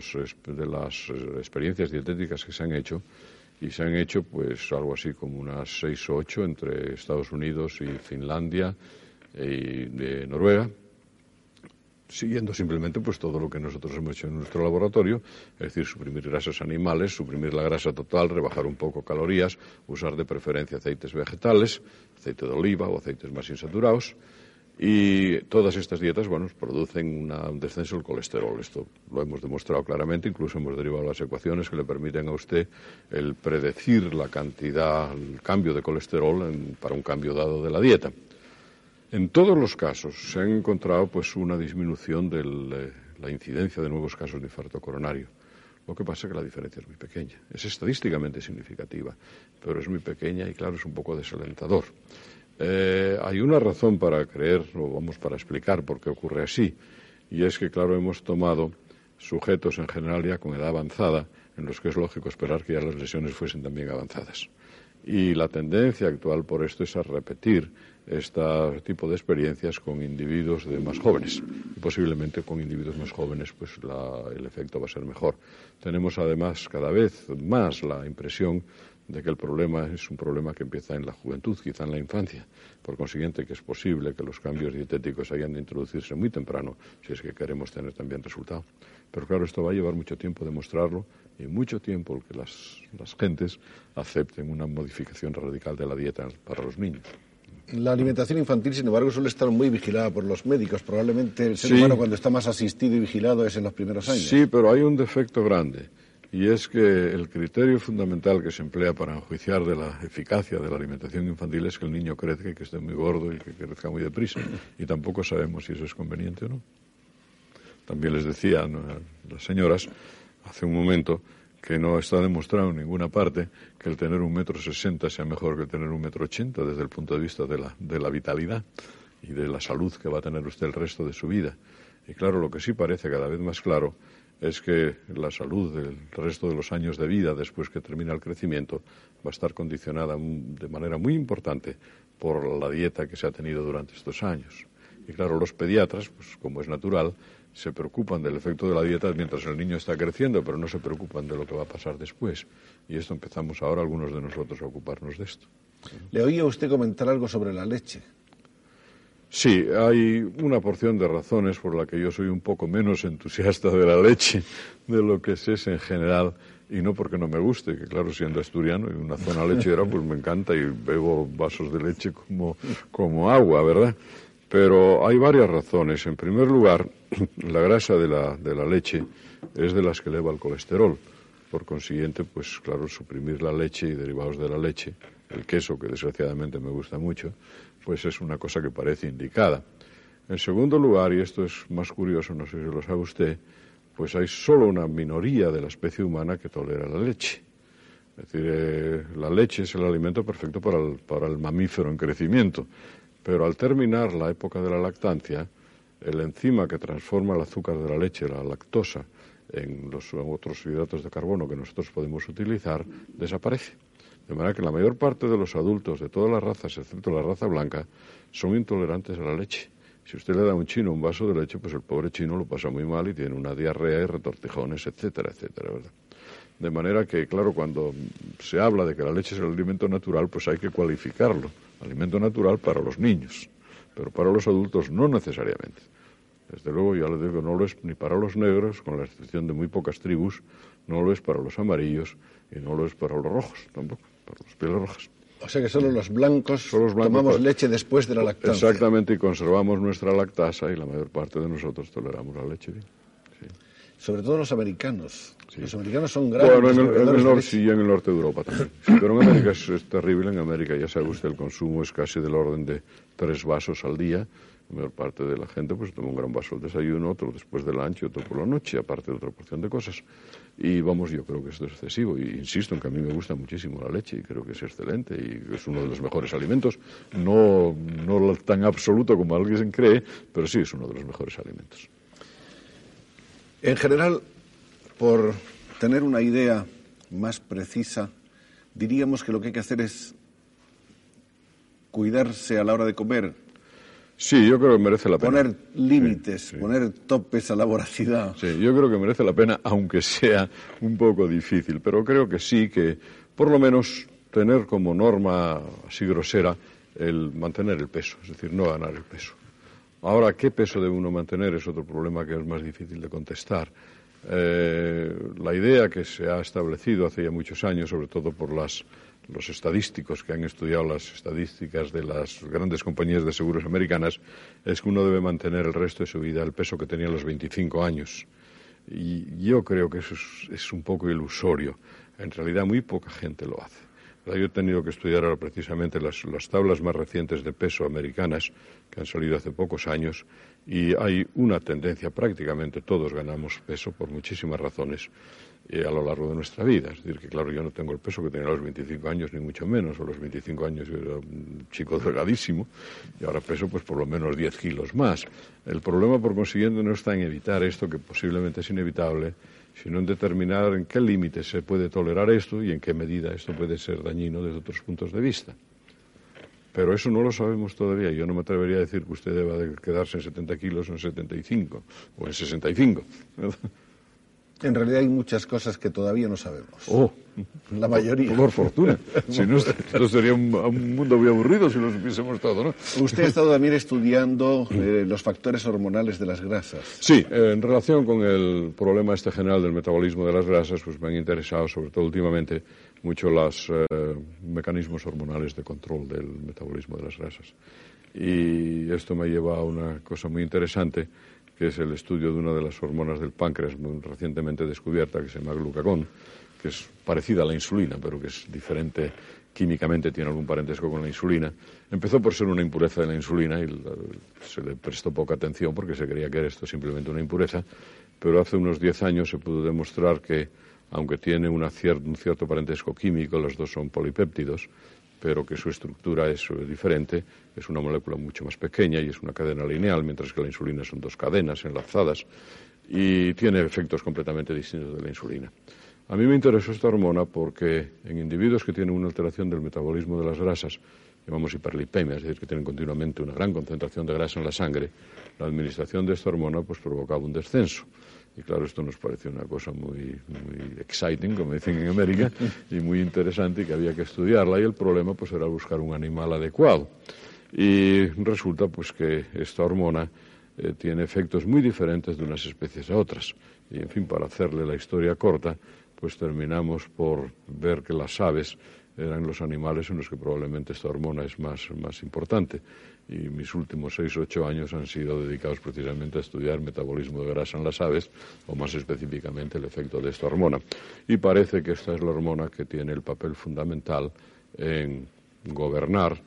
las experiencias dietéticas que se han hecho, y se han hecho pues algo así como unas 6 o 8 entre Estados Unidos y Finlandia y de Noruega, siguiendo simplemente pues todo lo que nosotros hemos hecho en nuestro laboratorio, es decir, suprimir grasas animales, suprimir la grasa total, rebajar un poco calorías, usar de preferencia aceites vegetales, aceite de oliva o aceites más insaturados. Y todas estas dietas, producen un descenso del colesterol. Esto lo hemos demostrado claramente, incluso hemos derivado las ecuaciones que le permiten a usted el predecir la cantidad, el cambio de colesterol para un cambio dado de la dieta. En todos los casos se han encontrado pues una disminución de la incidencia de nuevos casos de infarto coronario. Lo que pasa es que la diferencia es muy pequeña. Es estadísticamente significativa, pero es muy pequeña y, claro, es un poco desalentador. Hay una razón para creer, para explicar por qué ocurre así, y es que, claro, hemos tomado sujetos en general ya con edad avanzada, en los que es lógico esperar que ya las lesiones fuesen también avanzadas. Y la tendencia actual por esto es a repetir este tipo de experiencias con individuos más jóvenes. Y posiblemente con individuos más jóvenes pues el efecto va a ser mejor. Tenemos además cada vez más la impresión de que el problema es un problema que empieza en la juventud, quizá en la infancia. Por consiguiente, que es posible que los cambios dietéticos hayan de introducirse muy temprano, si es que queremos tener también resultado. Pero claro, esto va a llevar mucho tiempo demostrarlo y mucho tiempo el que las gentes acepten una modificación radical de la dieta para los niños. La alimentación infantil, sin embargo, suele estar muy vigilada por los médicos. Probablemente el ser humano, cuando está más asistido y vigilado, es en los primeros años. Sí, pero hay un defecto grande. y es que el criterio fundamental que se emplea para enjuiciar de la eficacia de la alimentación infantil es que el niño crezca y que esté muy gordo y que crezca muy deprisa, y tampoco sabemos si eso es conveniente o no. También les decía, ¿no?, a las señoras hace un momento que no está demostrado en ninguna parte que el tener 1,60 m sea mejor que el tener 1,80 m desde el punto de vista de la vitalidad y de la salud que va a tener usted el resto de su vida. Y claro, lo que sí parece cada vez más claro es que la salud del resto de los años de vida, después que termina el crecimiento, va a estar condicionada de manera muy importante por la dieta que se ha tenido durante estos años. Y claro, los pediatras, pues como es natural, se preocupan del efecto de la dieta mientras el niño está creciendo, pero no se preocupan de lo que va a pasar después. Y esto empezamos ahora algunos de nosotros a ocuparnos de esto. Le oía a usted comentar algo sobre la leche. Sí, hay una porción de razones por la que yo soy un poco menos entusiasta de la leche de lo que es en general, y no porque no me guste, que claro, siendo asturiano y una zona lechera, pues me encanta y bebo vasos de leche como agua, ¿verdad? Pero hay varias razones. En primer lugar, la grasa de la leche es de las que eleva el colesterol. Por consiguiente, pues claro, suprimir la leche y derivados de la leche, el queso, que desgraciadamente me gusta mucho, pues es una cosa que parece indicada. En segundo lugar, y esto es más curioso, no sé si lo sabe usted, pues hay solo una minoría de la especie humana que tolera la leche. Es decir, la leche es el alimento perfecto para el mamífero en crecimiento, pero al terminar la época de la lactancia, el enzima que transforma el azúcar de la leche, la lactosa, en los otros hidratos de carbono que nosotros podemos utilizar, desaparece. De manera que la mayor parte de los adultos de todas las razas, excepto la raza blanca, son intolerantes a la leche. Si usted le da a un chino un vaso de leche, pues el pobre chino lo pasa muy mal y tiene una diarrea y retortijones, etcétera, etcétera, ¿verdad? De manera que, claro, cuando se habla de que la leche es el alimento natural, pues hay que cualificarlo. Alimento natural para los niños, pero para los adultos no necesariamente. Desde luego, ya les digo, no lo es ni para los negros, con la excepción de muy pocas tribus, no lo es para los amarillos y no lo es para los rojos tampoco, para los pieles rojas. O sea que solo los blancos tomamos leche después de la lactancia. Exactamente, y conservamos nuestra lactasa y la mayor parte de nosotros toleramos la leche bien. Sí. Sobre todo los americanos. Sí. Los americanos son grandes. Bueno, en el norte sí, y en el norte de Europa también. Sí, pero en América es terrible. En América, ya sabe usted, el consumo es casi del orden de 3 vasos al día. La mayor parte de la gente pues toma un gran vaso al desayuno, otro después del lunch y otro por la noche, aparte de otra porción de cosas. Y vamos, yo creo que esto es excesivo. Y insisto en que a mí me gusta muchísimo la leche y creo que es excelente y es uno de los mejores alimentos. No tan absoluto como alguien cree, pero sí es uno de los mejores alimentos. En general, por tener una idea más precisa, diríamos que lo que hay que hacer es cuidarse a la hora de comer. Sí, yo creo que merece la pena. Poner límites, sí. Poner topes a la voracidad. Sí, yo creo que merece la pena, aunque sea un poco difícil, pero creo que sí, que por lo menos tener como norma así grosera el mantener el peso, es decir, no ganar el peso. Ahora, ¿qué peso debe uno mantener? Es otro problema que es más difícil de contestar. La idea que se ha establecido hace ya muchos años, sobre todo por los estadísticos que han estudiado las estadísticas de las grandes compañías de seguros americanas, es que uno debe mantener el resto de su vida el peso que tenía a los 25 años. Y yo creo que eso es un poco ilusorio. En realidad, muy poca gente lo hace. Yo he tenido que estudiar ahora precisamente las tablas más recientes de peso americanas, que han salido hace pocos años, y hay una tendencia, prácticamente todos ganamos peso por muchísimas razones a lo largo de nuestra vida. Es decir, que claro, yo no tengo el peso que tenía a los 25 años, ni mucho menos. A los 25 años yo era un chico delgadísimo, y ahora peso pues por lo menos 10 kilos más. El problema, por consiguiente, no está en evitar esto, que posiblemente es inevitable, sino en determinar en qué límite se puede tolerar esto y en qué medida esto puede ser dañino desde otros puntos de vista. Pero eso no lo sabemos todavía. Yo no me atrevería a decir que usted deba de quedarse en 70 kilos o en 75 o en 65. En realidad hay muchas cosas que todavía no sabemos. Oh, la mayoría. Por fortuna. Si no, esto sería un mundo muy aburrido si lo supiésemos todo, ¿no? Usted ha estado también estudiando los factores hormonales de las grasas. Sí, en relación con el problema general del metabolismo de las grasas, pues me han interesado, sobre todo últimamente, mucho los mecanismos hormonales de control del metabolismo de las grasas. Y esto me lleva a una cosa muy interesante, que es el estudio de una de las hormonas del páncreas muy recientemente descubierta, que se llama glucagón, que es parecida a la insulina, pero que es diferente químicamente, tiene algún parentesco con la insulina. Empezó por ser una impureza de la insulina y se le prestó poca atención porque se creía que era esto simplemente una impureza, pero hace unos 10 años se pudo demostrar que, aunque tiene un cierto parentesco químico, los dos son polipéptidos, pero que su estructura es diferente, es una molécula mucho más pequeña y es una cadena lineal, mientras que la insulina son dos cadenas enlazadas y tiene efectos completamente distintos de la insulina. A mí me interesó esta hormona porque en individuos que tienen una alteración del metabolismo de las grasas, llamamos hiperlipemia, es decir, que tienen continuamente una gran concentración de grasa en la sangre, la administración de esta hormona pues provocaba un descenso. Y claro, esto nos pareció una cosa muy exciting, como dicen en América, y muy interesante y que había que estudiarla. Y el problema pues era buscar un animal adecuado. Y resulta pues que esta hormona tiene efectos muy diferentes de unas especies a otras. Y en fin, para hacerle la historia corta, pues terminamos por ver que las aves eran los animales en los que probablemente esta hormona es más importante. Y mis últimos 6 o 8 años han sido dedicados precisamente a estudiar metabolismo de grasa en las aves, o más específicamente el efecto de esta hormona. Y parece que esta es la hormona que tiene el papel fundamental en gobernar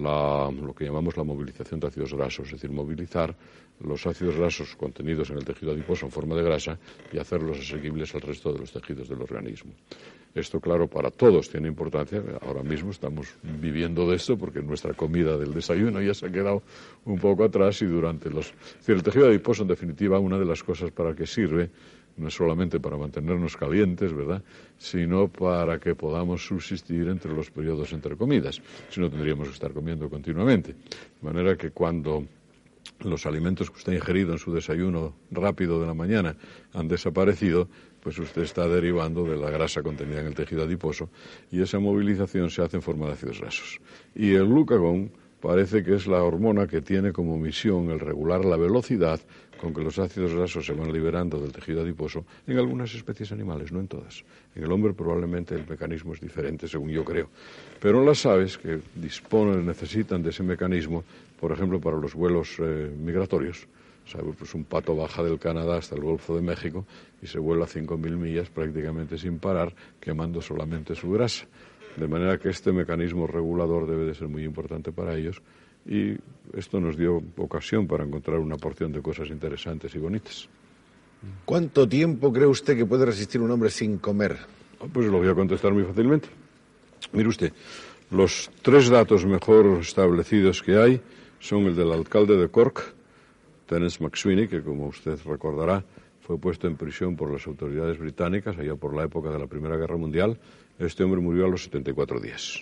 lo que llamamos la movilización de ácidos grasos, es decir, movilizar los ácidos grasos contenidos en el tejido adiposo en forma de grasa y hacerlos asequibles al resto de los tejidos del organismo. Esto, claro, para todos tiene importancia. Ahora mismo estamos viviendo de esto porque nuestra comida del desayuno ya se ha quedado un poco atrás y durante los... Es decir, el tejido adiposo, en definitiva, una de las cosas para que sirve no es solamente para mantenernos calientes, ¿verdad?, sino para que podamos subsistir entre los periodos entre comidas. Si no, tendríamos que estar comiendo continuamente. De manera que cuando los alimentos que usted ha ingerido en su desayuno rápido de la mañana han desaparecido, pues usted está derivando de la grasa contenida en el tejido adiposo y esa movilización se hace en forma de ácidos grasos. Y el glucagón parece que es la hormona que tiene como misión el regular la velocidad con que los ácidos grasos se van liberando del tejido adiposo en algunas especies animales, no en todas. En el hombre probablemente el mecanismo es diferente, según yo creo. Pero las aves que necesitan de ese mecanismo, por ejemplo, para los vuelos migratorios, ¿sabe? Pues un pato baja del Canadá hasta el Golfo de México y se vuela 5.000 millas prácticamente sin parar, quemando solamente su grasa. De manera que este mecanismo regulador debe de ser muy importante para ellos y esto nos dio ocasión para encontrar una porción de cosas interesantes y bonitas. ¿Cuánto tiempo cree usted que puede resistir un hombre sin comer? Pues lo voy a contestar muy fácilmente. Mire usted, los 3 datos mejor establecidos que hay son el del alcalde de Cork, Terence McSweeney, que como usted recordará fue puesto en prisión por las autoridades británicas allá por la época de la Primera Guerra Mundial. Este hombre murió a los 74 días.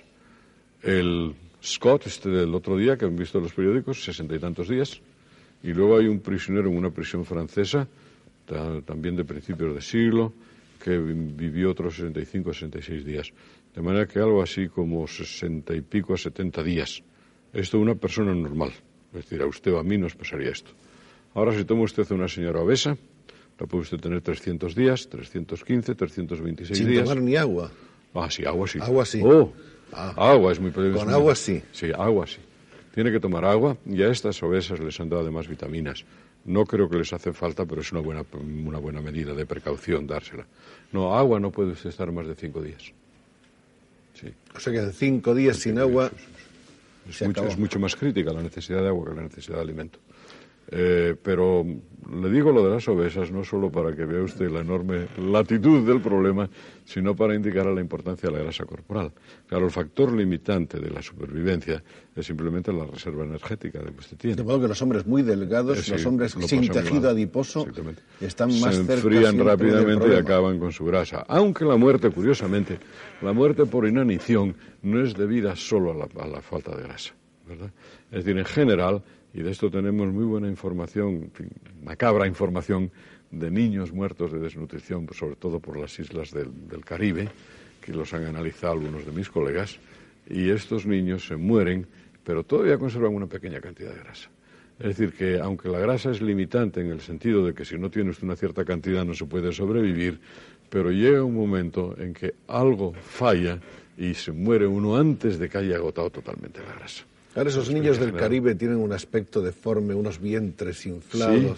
El Scott, del otro día, que han visto en los periódicos, 60 y tantos días. Y luego hay un prisionero en una prisión francesa, también de principios de siglo, que vivió otros 65 o 66 días. De manera que algo así como 60 y pico a 70 días. Esto una persona normal. Es decir, a usted o a mí nos pasaría esto. Ahora, si toma usted a una señora obesa, la puede usted tener 300 días, 315, 326 días. Sin tomar ni agua. Ah, sí, agua sí. Agua sí. Oh, agua es muy peligroso. Con agua sí. Sí, agua sí. Tiene que tomar agua y a estas obesas les han dado además vitaminas. No creo que les hace falta, pero es una buena medida de precaución dársela. No, agua no puede usted estar más de 5 días. Sí. O sea que en 5 días sin agua es mucho más crítica la necesidad de agua que la necesidad de alimento. Pero le digo lo de las obesas no solo para que vea usted la enorme latitud del problema, sino para indicar la importancia de la grasa corporal. Claro, el factor limitante de la supervivencia es simplemente la reserva energética que usted tiene. De modo que los hombres muy delgados, los hombres sin tejido adiposo, están más cerca. Se enfrían rápidamente y acaban con su grasa. Aunque la muerte, curiosamente, la muerte por inanición no es debida solo a la falta de grasa, ¿verdad? Es decir, en general, y de esto tenemos muy buena información, macabra información, de niños muertos de desnutrición, sobre todo por las islas del Caribe, que los han analizado algunos de mis colegas, y estos niños se mueren, pero todavía conservan una pequeña cantidad de grasa. Es decir, que aunque la grasa es limitante en el sentido de que si no tiene usted una cierta cantidad no se puede sobrevivir, pero llega un momento en que algo falla y se muere uno antes de que haya agotado totalmente la grasa. Ahora esos niños del Caribe tienen un aspecto deforme, unos vientres inflados. Sí.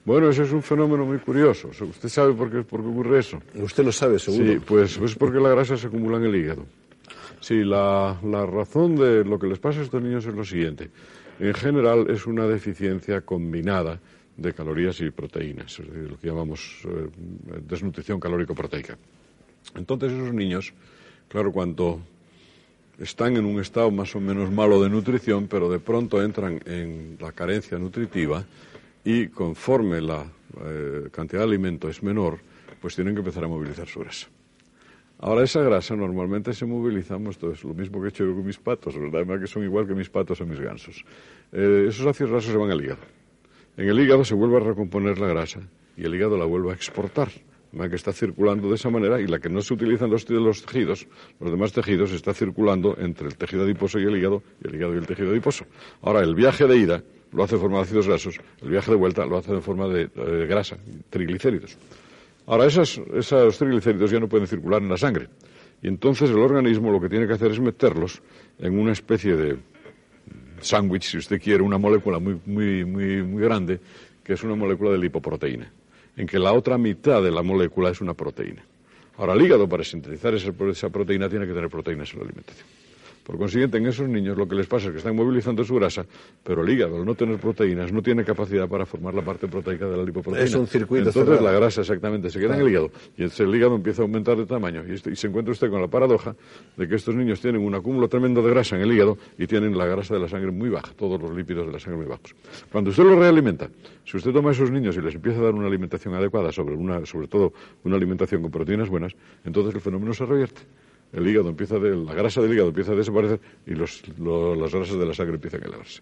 Bueno, ese es un fenómeno muy curioso. ¿Usted sabe por qué ocurre eso? Usted lo sabe, seguro. Sí, pues porque la grasa se acumula en el hígado. Sí, la razón de lo que les pasa a estos niños es lo siguiente. En general es una deficiencia combinada de calorías y proteínas, es decir, lo que llamamos desnutrición calórico-proteica. Entonces esos niños, claro, cuando están en un estado más o menos malo de nutrición, pero de pronto entran en la carencia nutritiva y conforme la cantidad de alimento es menor, pues tienen que empezar a movilizar su grasa. Ahora esa grasa normalmente se moviliza, esto es lo mismo que he hecho yo con mis patos, ¿verdad? Además que son igual que mis patos o mis gansos. Esos ácidos grasos se van al hígado. En el hígado se vuelve a recomponer la grasa y el hígado la vuelve a exportar. Que está circulando de esa manera y la que no se utiliza en los tejidos, los demás tejidos, está circulando entre el tejido adiposo y el hígado y el tejido adiposo. Ahora, el viaje de ida lo hace en forma de ácidos grasos, el viaje de vuelta lo hace en forma de grasa, triglicéridos. Ahora, esos triglicéridos ya no pueden circular en la sangre y entonces el organismo lo que tiene que hacer es meterlos en una especie de sándwich, si usted quiere, una molécula muy grande, que es una molécula de lipoproteína, en que la otra mitad de la molécula es una proteína. Ahora, el hígado, para sintetizar esa proteína, tiene que tener proteínas en la alimentación. Por consiguiente, en esos niños lo que les pasa es que están movilizando su grasa, pero el hígado, al no tener proteínas, no tiene capacidad para formar la parte proteica de la lipoproteína. Es un circuito Entonces cerrado. la grasa exactamente se queda en el hígado, y entonces el hígado empieza a aumentar de tamaño, y se encuentra usted con la paradoja de que estos niños tienen un acúmulo tremendo de grasa en el hígado y tienen la grasa de la sangre muy baja, todos los lípidos de la sangre muy bajos. Cuando usted los realimenta, si usted toma a esos niños y les empieza a dar una alimentación adecuada, sobre todo una alimentación con proteínas buenas, entonces el fenómeno se revierte. El hígado la grasa del hígado empieza a desaparecer y las grasas de la sangre empiezan a elevarse.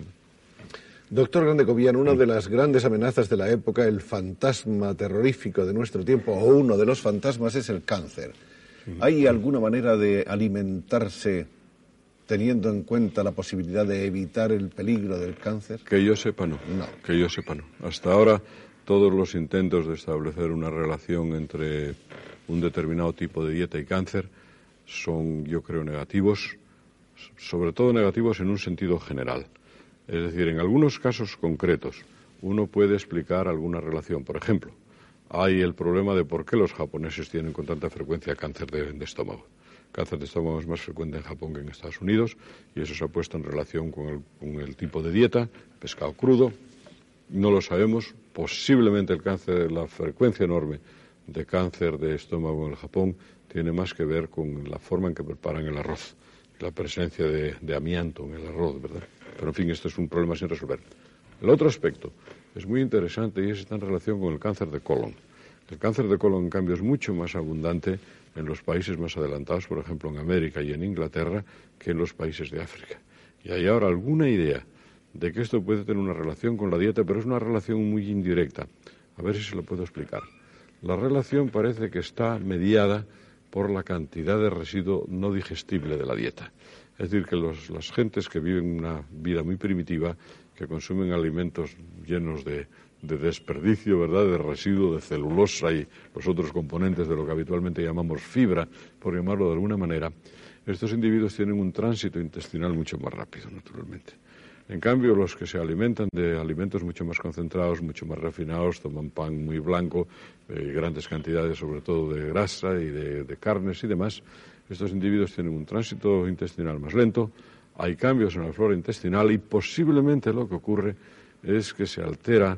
Doctor Grande Cobian, una de las grandes amenazas de la época, el fantasma terrorífico de nuestro tiempo, o uno de los fantasmas, es el cáncer. ¿Hay alguna manera de alimentarse teniendo en cuenta la posibilidad de evitar el peligro del cáncer? Que yo sepa, no. Que yo sepa, no. Hasta ahora, todos los intentos de establecer una relación entre un determinado tipo de dieta y cáncer son, yo creo, negativos, sobre todo negativos en un sentido general. Es decir, en algunos casos concretos uno puede explicar alguna relación. Por ejemplo, hay el problema de por qué los japoneses tienen con tanta frecuencia cáncer de estómago. El cáncer de estómago es más frecuente en Japón que en Estados Unidos y eso se ha puesto en relación con el tipo de dieta, pescado crudo. No lo sabemos, posiblemente la frecuencia enorme de cáncer de estómago en el Japón tiene más que ver con la forma en que preparan el arroz, la presencia de amianto en el arroz, ¿verdad? Pero, en fin, esto es un problema sin resolver. El otro aspecto es muy interesante y está en relación con el cáncer de colon. El cáncer de colon, en cambio, es mucho más abundante en los países más adelantados, por ejemplo, en América y en Inglaterra, que en los países de África. Y hay ahora alguna idea de que esto puede tener una relación con la dieta, pero es una relación muy indirecta. A ver si se lo puedo explicar. La relación parece que está mediada por la cantidad de residuo no digestible de la dieta. Es decir, que las gentes que viven una vida muy primitiva, que consumen alimentos llenos de desperdicio, ¿verdad?, de residuo, de celulosa y los otros componentes de lo que habitualmente llamamos fibra, por llamarlo de alguna manera, estos individuos tienen un tránsito intestinal mucho más rápido, naturalmente. En cambio, los que se alimentan de alimentos mucho más concentrados, mucho más refinados, toman pan muy blanco, grandes cantidades sobre todo de grasa y de carnes y demás, estos individuos tienen un tránsito intestinal más lento, hay cambios en la flora intestinal y posiblemente lo que ocurre es que se altera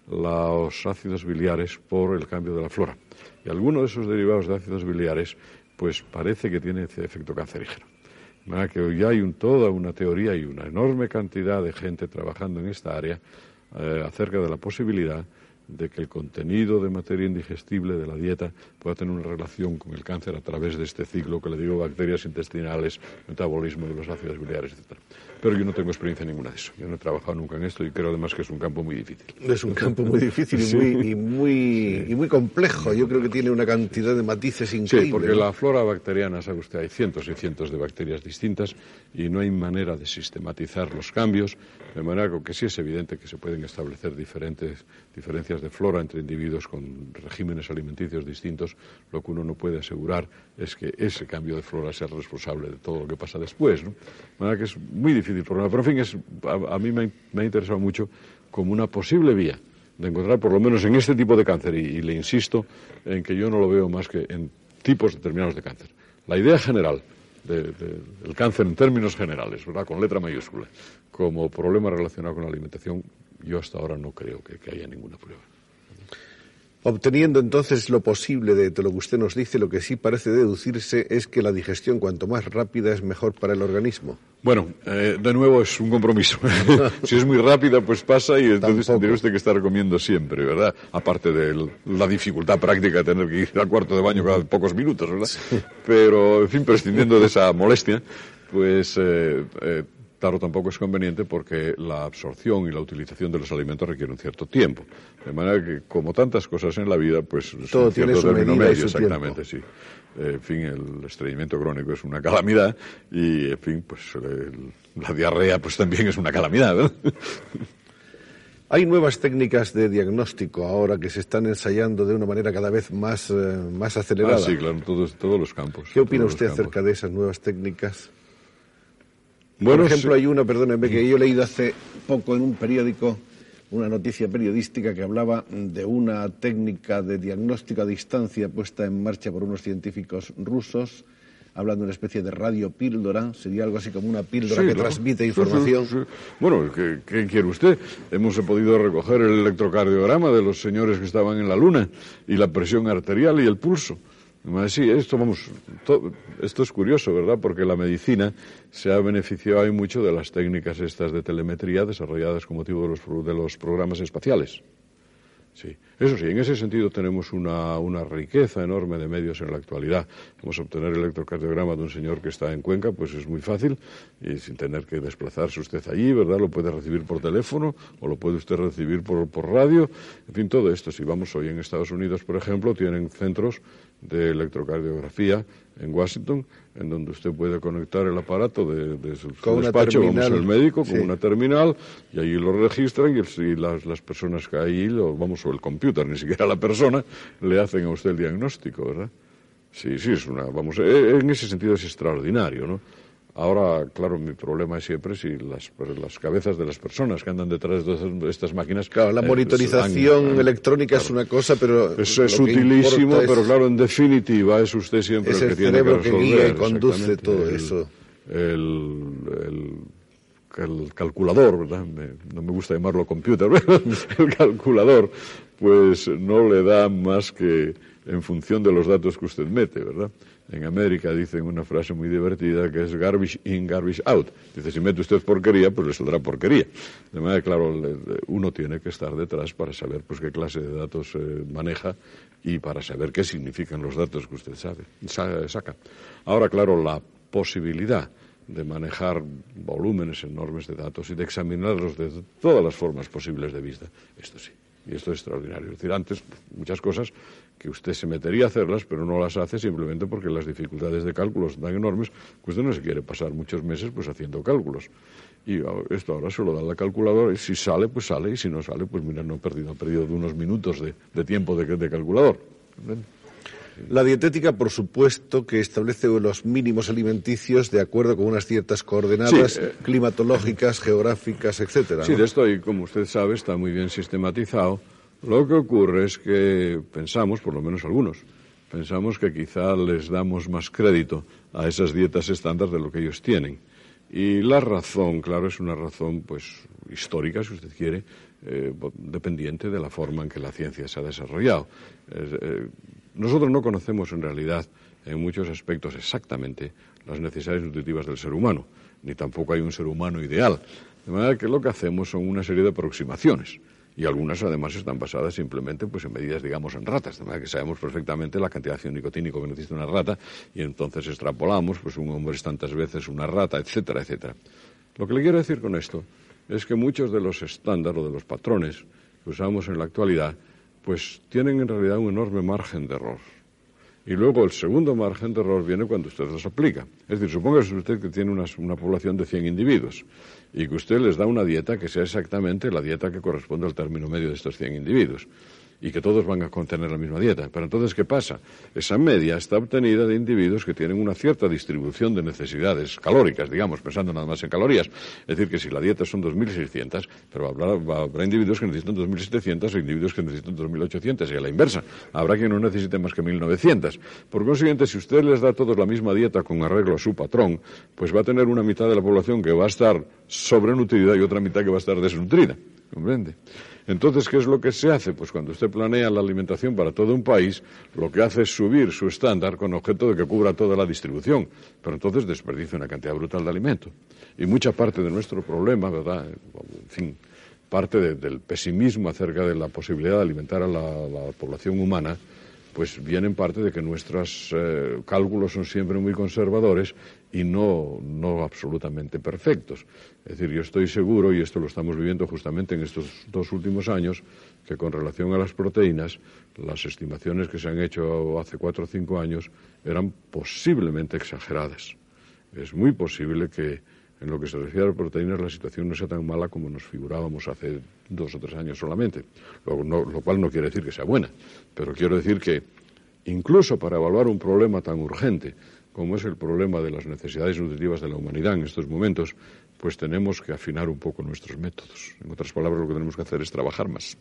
los ácidos biliares por el cambio de la flora. Y alguno de esos derivados de ácidos biliares, pues parece que tiene ese efecto cancerígeno. De manera que ya hay toda una teoría y una enorme cantidad de gente trabajando en esta área acerca de la posibilidad de que el contenido de materia indigestible de la dieta pueda tener una relación con el cáncer a través de este ciclo que le digo, bacterias intestinales, metabolismo de los ácidos biliares, etc. Pero yo no tengo experiencia ninguna de eso. Yo no he trabajado nunca en esto y creo además que es un campo muy difícil. Es un campo muy difícil y muy complejo. Yo creo que tiene una cantidad de matices increíbles. Sí, porque la flora bacteriana, sabe usted, hay cientos y cientos de bacterias distintas y no hay manera de sistematizar los cambios, de manera que sí es evidente que se pueden establecer diferencias de flora entre individuos con regímenes alimenticios distintos. Lo que uno no puede asegurar es que ese cambio de flora sea responsable de todo lo que pasa después, ¿no? De manera que es muy difícil el problema. Pero, en fin, a mí me ha interesado mucho como una posible vía de encontrar, por lo menos en este tipo de cáncer, y le insisto en que yo no lo veo más que en tipos determinados de cáncer. La idea general del cáncer en términos generales, ¿verdad?, con letra mayúscula, como problema relacionado con la alimentación, yo hasta ahora no creo que haya ninguna prueba. Obteniendo entonces lo posible de lo que usted nos dice, lo que sí parece deducirse es que la digestión cuanto más rápida es mejor para el organismo. Bueno, de nuevo es un compromiso. Si es muy rápida, pues pasa y entonces tendría usted que estar comiendo siempre, ¿verdad? Aparte de la dificultad práctica de tener que ir al cuarto de baño cada pocos minutos, ¿verdad? Sí. Pero, en fin, prescindiendo de esa molestia, pues claro, tampoco es conveniente porque la absorción y la utilización de los alimentos requiere un cierto tiempo. De manera que, como tantas cosas en la vida, pues todo tiene su medida medio, y su exactamente, tiempo. Sí. En fin, el estreñimiento crónico es una calamidad y, en fin, pues la diarrea pues también es una calamidad, ¿verdad? Hay nuevas técnicas de diagnóstico ahora que se están ensayando de una manera cada vez más acelerada. Sí, claro, todos los campos. ¿Qué opina usted acerca de esas nuevas técnicas? Bueno, por ejemplo, hay una, perdóneme, que yo he leído hace poco en un periódico, una noticia periodística que hablaba de una técnica de diagnóstico a distancia puesta en marcha por unos científicos rusos, hablando de una especie de radiopíldora, sería algo así como una píldora que transmite información. Sí. Bueno, ¿qué quiere usted? Hemos podido recoger el electrocardiograma de los señores que estaban en la Luna y la presión arterial y el pulso. Sí, esto es curioso, ¿verdad? Porque la medicina se ha beneficiado mucho de las técnicas estas de telemetría desarrolladas con motivo de los programas espaciales. Sí, eso sí, en ese sentido tenemos una riqueza enorme de medios en la actualidad. Vamos a obtener el electrocardiograma de un señor que está en Cuenca, pues es muy fácil y sin tener que desplazarse usted allí, ¿verdad? Lo puede recibir por teléfono o lo puede usted recibir por radio. En fin, todo esto. Si vamos hoy en Estados Unidos, por ejemplo, tienen centros de electrocardiografía en Washington, en donde usted puede conectar el aparato de su despacho, vamos al médico, con una terminal, y allí lo registran y las personas que ahí, o el computer, ni siquiera la persona, le hacen a usted el diagnóstico, ¿verdad? Sí, en ese sentido es extraordinario, ¿no? Ahora, claro, mi problema es siempre si las cabezas de las personas que andan detrás de estas máquinas... Claro, la monitorización electrónica es una cosa, pero... Es utilísimo, pero claro, en definitiva es usted siempre el que tiene que resolver. Es el cerebro que guía y conduce todo eso. El calculador, ¿verdad? No me gusta llamarlo computer, pero el calculador, pues no le da más que en función de los datos que usted mete, ¿verdad? En América dicen una frase muy divertida que es garbage in, garbage out. Dice, si mete usted porquería, pues le saldrá porquería. De manera que, claro, uno tiene que estar detrás para saber pues qué clase de datos maneja y para saber qué significan los datos que usted saca. Ahora, claro, la posibilidad de manejar volúmenes enormes de datos y de examinarlos de todas las formas posibles de vista, esto sí. Y esto es extraordinario. Es decir, antes, muchas cosas que usted se metería a hacerlas, pero no las hace simplemente porque las dificultades de cálculo son tan enormes que usted no se quiere pasar muchos meses pues haciendo cálculos. Y esto ahora se lo da la calculadora y si sale, pues sale, y si no sale, pues mira, ha perdido unos minutos de tiempo de calculador. ¿Ven? La dietética, por supuesto, que establece los mínimos alimenticios de acuerdo con unas ciertas coordenadas climatológicas, geográficas, etcétera, ¿no? Sí, de esto ahí, como usted sabe, está muy bien sistematizado. Lo que ocurre es que pensamos, por lo menos algunos, pensamos que quizá les damos más crédito a esas dietas estándar de lo que ellos tienen. Y la razón, claro, es una razón pues histórica, si usted quiere, dependiente de la forma en que la ciencia se ha desarrollado. Nosotros no conocemos en realidad en muchos aspectos exactamente las necesidades nutritivas del ser humano, ni tampoco hay un ser humano ideal. De manera que lo que hacemos son una serie de aproximaciones. Y algunas además están basadas simplemente pues en medidas, digamos, en ratas, de manera que sabemos perfectamente la cantidad de ácido nicotínico que necesita una rata y entonces extrapolamos, pues un hombre es tantas veces una rata, etcétera, etcétera. Lo que le quiero decir con esto es que muchos de los estándares o de los patrones que usamos en la actualidad pues tienen en realidad un enorme margen de error. Y luego el segundo margen de error viene cuando usted los aplica. Es decir, supóngase usted que tiene una población de 100 individuos y que usted les da una dieta que sea exactamente la dieta que corresponde al término medio de estos 100 individuos. y que todos van a contener la misma dieta. Pero entonces, ¿qué pasa? Esa media está obtenida de individuos que tienen una cierta distribución de necesidades calóricas, digamos, pensando nada más en calorías. Es decir, que si la dieta son 2.600, pero habrá individuos que necesitan 2.700 o individuos que necesitan 2.800, y a la inversa. Habrá quien no necesite más que 1.900. Por consiguiente, si usted les da a todos la misma dieta con arreglo a su patrón, pues va a tener una mitad de la población que va a estar sobrenutrida y otra mitad que va a estar desnutrida. ¿Comprende? Entonces, ¿qué es lo que se hace? Pues cuando usted planea la alimentación para todo un país, lo que hace es subir su estándar con objeto de que cubra toda la distribución. Pero entonces desperdicia una cantidad brutal de alimento. Y mucha parte de nuestro problema, ¿verdad? En fin, parte del pesimismo acerca de la posibilidad de alimentar a la población humana, pues viene en parte de que nuestros cálculos son siempre muy conservadores y no absolutamente perfectos. Es decir, yo estoy seguro, y esto lo estamos viviendo justamente en estos 2 últimos años, que con relación a las proteínas, las estimaciones que se han hecho hace 4 o 5 años eran posiblemente exageradas. Es muy posible que en lo que se refiere a las proteínas la situación no sea tan mala como nos figurábamos hace 2 o 3 años solamente, lo cual no quiere decir que sea buena, pero quiero decir que incluso para evaluar un problema tan urgente como es el problema de las necesidades nutritivas de la humanidad en estos momentos, pues tenemos que afinar un poco nuestros métodos. En otras palabras, lo que tenemos que hacer es trabajar más.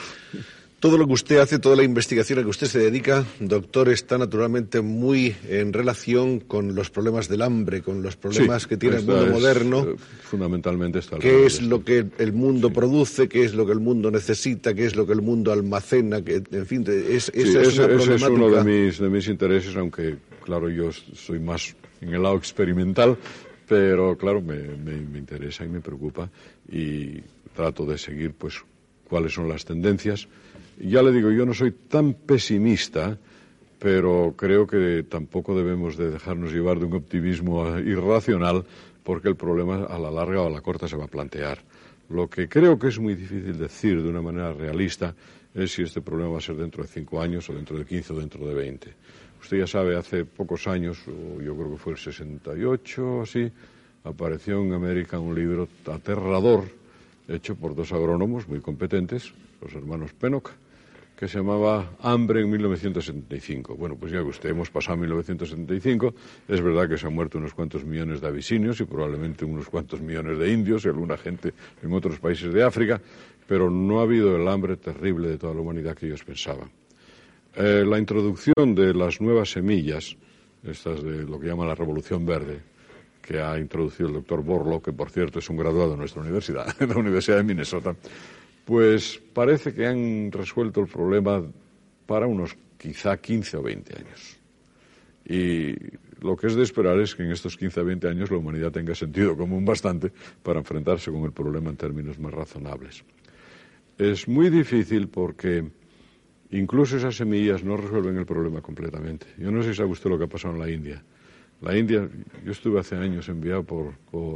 Todo lo que usted hace, toda la investigación a que usted se dedica, doctor, está naturalmente muy en relación con los problemas del hambre, con los problemas que tiene el mundo moderno. Fundamentalmente está. ¿Qué es lo que el mundo produce? ¿Qué es lo que el mundo necesita? ¿Qué es lo que el mundo almacena? En fin, esa es una problemática. Ese es uno de mis intereses, aunque, claro, yo soy más en el lado experimental, pero, claro, me interesa y me preocupa y trato de seguir, pues, cuáles son las tendencias. Ya le digo, yo no soy tan pesimista, pero creo que tampoco debemos de dejarnos llevar de un optimismo irracional, porque el problema a la larga o a la corta se va a plantear. Lo que creo que es muy difícil decir de una manera realista es si este problema va a ser dentro de 5 años o dentro de 15 o dentro de 20. Usted ya sabe, hace pocos años, yo creo que fue el 68 o así, apareció en América un libro aterrador hecho por 2 agrónomos muy competentes, los hermanos Pennock, que se llamaba Hambre en 1975. Bueno, pues ya que usted hemos pasado 1975, es verdad que se han muerto unos cuantos millones de abisinios y probablemente unos cuantos millones de indios y alguna gente en otros países de África, pero no ha habido el hambre terrible de toda la humanidad que ellos pensaban. La introducción de las nuevas semillas, estas de lo que llaman la Revolución Verde, que ha introducido el doctor Borlaug, que por cierto es un graduado de nuestra universidad, de la Universidad de Minnesota, pues parece que han resuelto el problema para unos quizá 15 o 20 años. Y lo que es de esperar es que en estos 15 o 20 años la humanidad tenga sentido común bastante para enfrentarse con el problema en términos más razonables. Es muy difícil porque incluso esas semillas no resuelven el problema completamente. Yo no sé si sabe usted lo que ha pasado en la India. La India, yo estuve hace años enviado por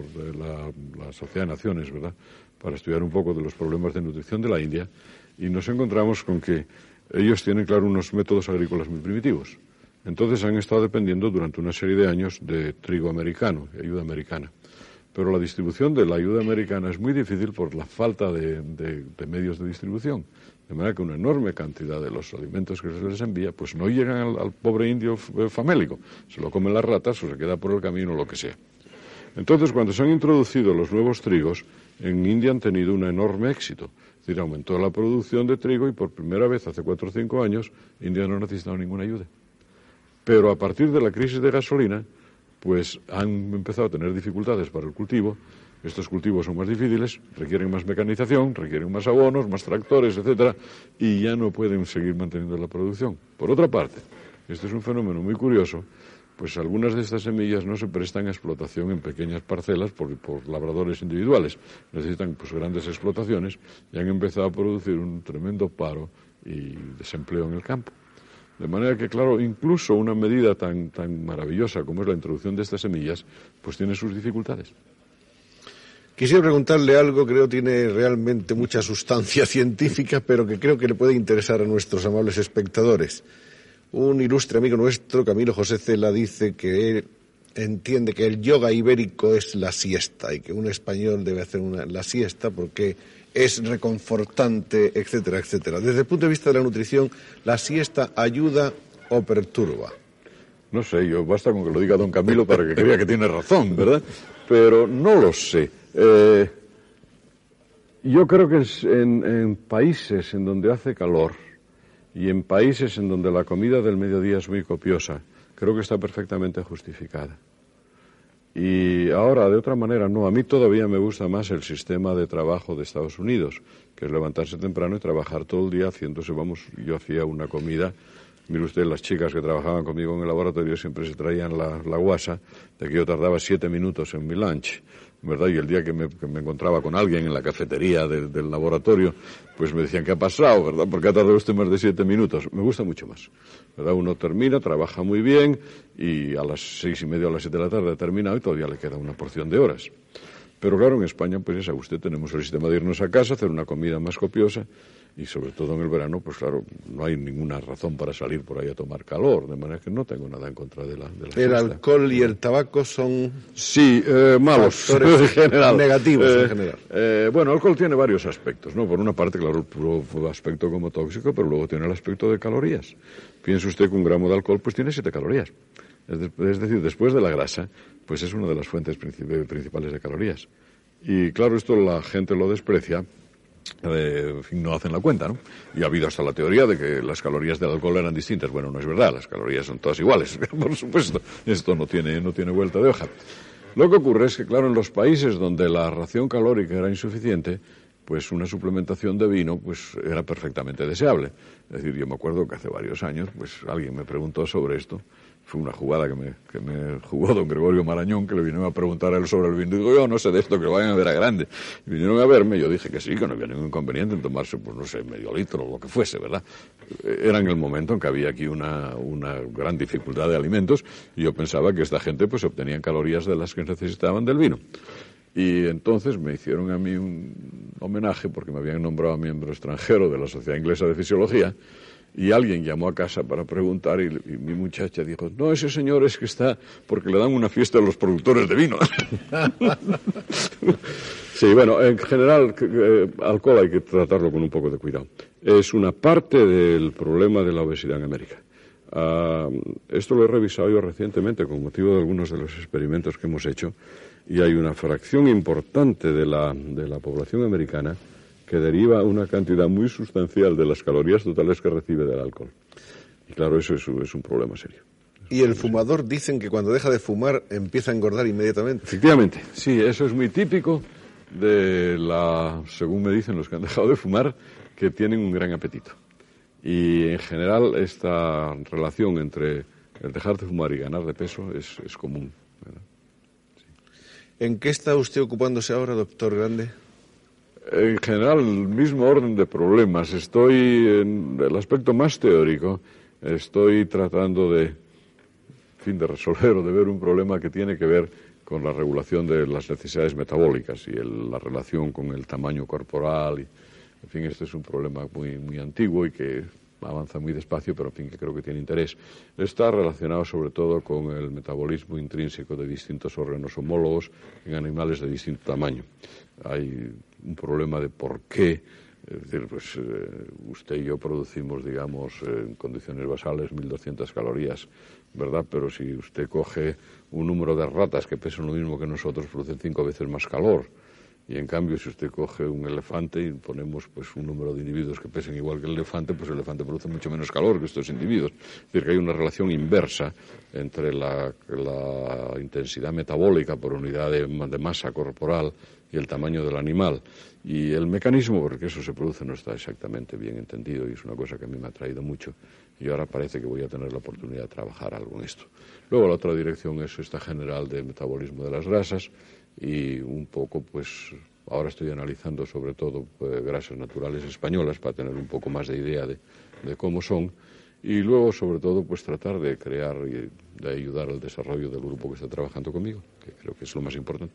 la Sociedad de Naciones, ¿verdad?, para estudiar un poco de los problemas de nutrición de la India, y nos encontramos con que ellos tienen, claro, unos métodos agrícolas muy primitivos. Entonces han estado dependiendo durante una serie de años de trigo americano, de ayuda americana. Pero la distribución de la ayuda americana es muy difícil por la falta de medios de distribución. De manera que una enorme cantidad de los alimentos que se les envía pues no llegan al pobre indio famélico. Se lo comen las ratas o se queda por el camino o lo que sea. Entonces, cuando se han introducido los nuevos trigos, en India han tenido un enorme éxito. Es decir, aumentó la producción de trigo y por primera vez hace 4 o 5 años India no ha necesitado ninguna ayuda. Pero a partir de la crisis de gasolina, pues han empezado a tener dificultades para el cultivo. Estos cultivos son más difíciles, requieren más mecanización, requieren más abonos, más tractores, etcétera, y ya no pueden seguir manteniendo la producción. Por otra parte, este es un fenómeno muy curioso, pues algunas de estas semillas no se prestan a explotación en pequeñas parcelas por labradores individuales. Necesitan pues grandes explotaciones y han empezado a producir un tremendo paro y desempleo en el campo. De manera que, claro, incluso una medida tan maravillosa como es la introducción de estas semillas, pues tiene sus dificultades. Quisiera preguntarle algo que creo tiene realmente mucha sustancia científica, pero que creo que le puede interesar a nuestros amables espectadores. Un ilustre amigo nuestro, Camilo José Cela, dice que él entiende que el yoga ibérico es la siesta y que un español debe hacer la siesta porque es reconfortante, etcétera, etcétera. Desde el punto de vista de la nutrición, ¿la siesta ayuda o perturba? No sé, basta con que lo diga don Camilo para que crea que tiene razón, ¿verdad? Pero no lo sé. Yo creo que en países en donde hace calor y en países en donde la comida del mediodía es muy copiosa, creo que está perfectamente justificada. Y ahora, de otra manera, no. A mí todavía me gusta más el sistema de trabajo de Estados Unidos, que es levantarse temprano y trabajar todo el día haciéndose, yo hacía una comida. Mire usted, las chicas que trabajaban conmigo en el laboratorio siempre se traían la guasa de que yo tardaba 7 minutos en mi lunch, ¿verdad? Y el día que me encontraba con alguien en la cafetería del laboratorio, pues me decían, ¿qué ha pasado, verdad? ¿Por qué ha tardado usted más de 7 minutos? Me gusta mucho más, ¿verdad? Uno termina, trabaja muy bien y a las 6:30 o a las 7 de la tarde ha terminado y todavía le queda una porción de horas. Pero claro, en España, pues ya sabe usted, tenemos el sistema de irnos a casa, hacer una comida más copiosa y sobre todo en el verano, pues claro, no hay ninguna razón para salir por ahí a tomar calor, de manera que no tengo nada en contra de la ¿El siesta. alcohol y el tabaco son sí, malos en general? Negativos en general. Bueno, el alcohol tiene varios aspectos, ¿no? Por una parte, claro, el puro aspecto como tóxico, pero luego tiene el aspecto de calorías. Piense usted que 1 gramo de alcohol pues tiene 7 calorías. Es decir, después de la grasa, pues es una de las fuentes principales de calorías. Y claro, esto la gente lo desprecia, en fin, no hacen la cuenta, ¿no? Y ha habido hasta la teoría de que las calorías del alcohol eran distintas. Bueno, no es verdad, las calorías son todas iguales, por supuesto. Esto no tiene vuelta de hoja. Lo que ocurre es que, claro, en los países donde la ración calórica era insuficiente, pues una suplementación de vino pues era perfectamente deseable. Es decir, yo me acuerdo que hace varios años pues alguien me preguntó sobre esto. Fue una jugada que me jugó don Gregorio Marañón, que le vinieron a preguntar a él sobre el vino. Y digo, yo no sé de esto, que lo vayan a ver a grande. Y vinieron a verme, yo dije que sí, que no había ningún inconveniente en tomarse, pues no sé, medio litro o lo que fuese, ¿verdad? Era en el momento en que había aquí una gran dificultad de alimentos, y yo pensaba que esta gente pues obtenían calorías de las que necesitaban del vino. Y entonces me hicieron a mí un homenaje, porque me habían nombrado miembro extranjero de la Sociedad Inglesa de Fisiología, y alguien llamó a casa para preguntar y mi muchacha dijo, no, ese señor es que está porque le dan una fiesta a los productores de vino. Sí, bueno, en general, alcohol hay que tratarlo con un poco de cuidado. Es una parte del problema de la obesidad en América. Esto lo he revisado yo recientemente con motivo de algunos de los experimentos que hemos hecho, y hay una fracción importante de la población americana que deriva una cantidad muy sustancial de las calorías totales que recibe del alcohol. Y claro, eso es un problema serio. Y el fumador, dicen que cuando deja de fumar empieza a engordar inmediatamente. Efectivamente, sí, eso es muy típico según me dicen los que han dejado de fumar, que tienen un gran apetito. Y en general esta relación entre el dejar de fumar y ganar de peso es común, ¿verdad? Sí. ¿En qué está usted ocupándose ahora, doctor Grande? En general, el mismo orden de problemas. Estoy en el aspecto más teórico. Estoy tratando de resolver o de ver un problema que tiene que ver con la regulación de las necesidades metabólicas y la relación con el tamaño corporal. En fin, este es un problema muy, muy antiguo y que avanza muy despacio, pero en fin, que creo que tiene interés. Está relacionado sobre todo con el metabolismo intrínseco de distintos órganos homólogos en animales de distinto tamaño. Hay un problema de por qué, es decir, pues usted y yo producimos, digamos, en condiciones basales 1.200 calorías, ¿verdad? Pero si usted coge un número de ratas que pesan lo mismo que nosotros, producen 5 veces más calor. Y en cambio, si usted coge un elefante y ponemos pues un número de individuos que pesen igual que el elefante, pues el elefante produce mucho menos calor que estos individuos. Es decir, que hay una relación inversa entre la intensidad metabólica por unidad de masa corporal y el tamaño del animal. Y el mecanismo por el que eso se produce no está exactamente bien entendido y es una cosa que a mí me ha traído mucho. Y ahora parece que voy a tener la oportunidad de trabajar algo en esto. Luego la otra dirección es esta general de metabolismo de las grasas. Y un poco, pues, ahora estoy analizando sobre todo grasas naturales españolas para tener un poco más de idea de cómo son. Y luego, sobre todo, pues tratar de crear y de ayudar al desarrollo del grupo que está trabajando conmigo, que creo que es lo más importante.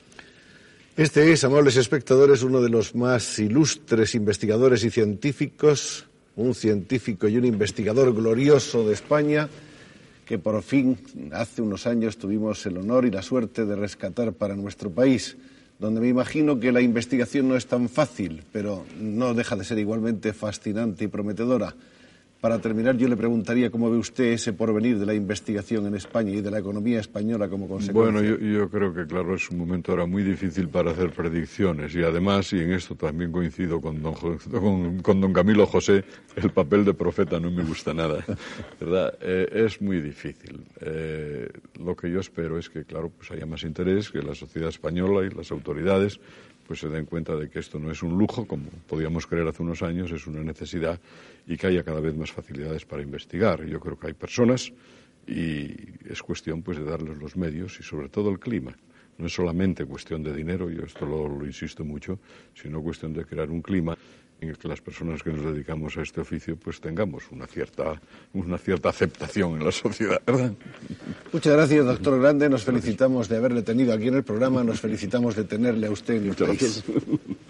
Este es, amables espectadores, uno de los más ilustres investigadores y científicos, un científico y un investigador glorioso de España, que por fin, hace unos años, tuvimos el honor y la suerte de rescatar para nuestro país. donde me imagino que la investigación no es tan fácil, pero no deja de ser igualmente fascinante y prometedora. Para terminar, yo le preguntaría cómo ve usted ese porvenir de la investigación en España y de la economía española como consecuencia. Bueno, yo creo que, claro, es un momento ahora muy difícil para hacer predicciones y además, y en esto también coincido con don Camilo José, el papel de profeta no me gusta nada, ¿verdad? Es muy difícil. Lo que yo espero es que, claro, pues haya más interés, que la sociedad española y las autoridades pues se den cuenta de que esto no es un lujo, como podíamos creer hace unos años, es una necesidad y que haya cada vez más facilidades para investigar. Yo creo que hay personas y es cuestión pues de darles los medios y sobre todo el clima. No es solamente cuestión de dinero, yo esto lo insisto mucho, sino cuestión de crear un clima en el que las personas que nos dedicamos a este oficio pues tengamos una cierta aceptación en la sociedad, ¿verdad? Muchas gracias, doctor Grande. Nos felicitamos de haberle tenido aquí en el programa, nos felicitamos de tenerle a usted en el país.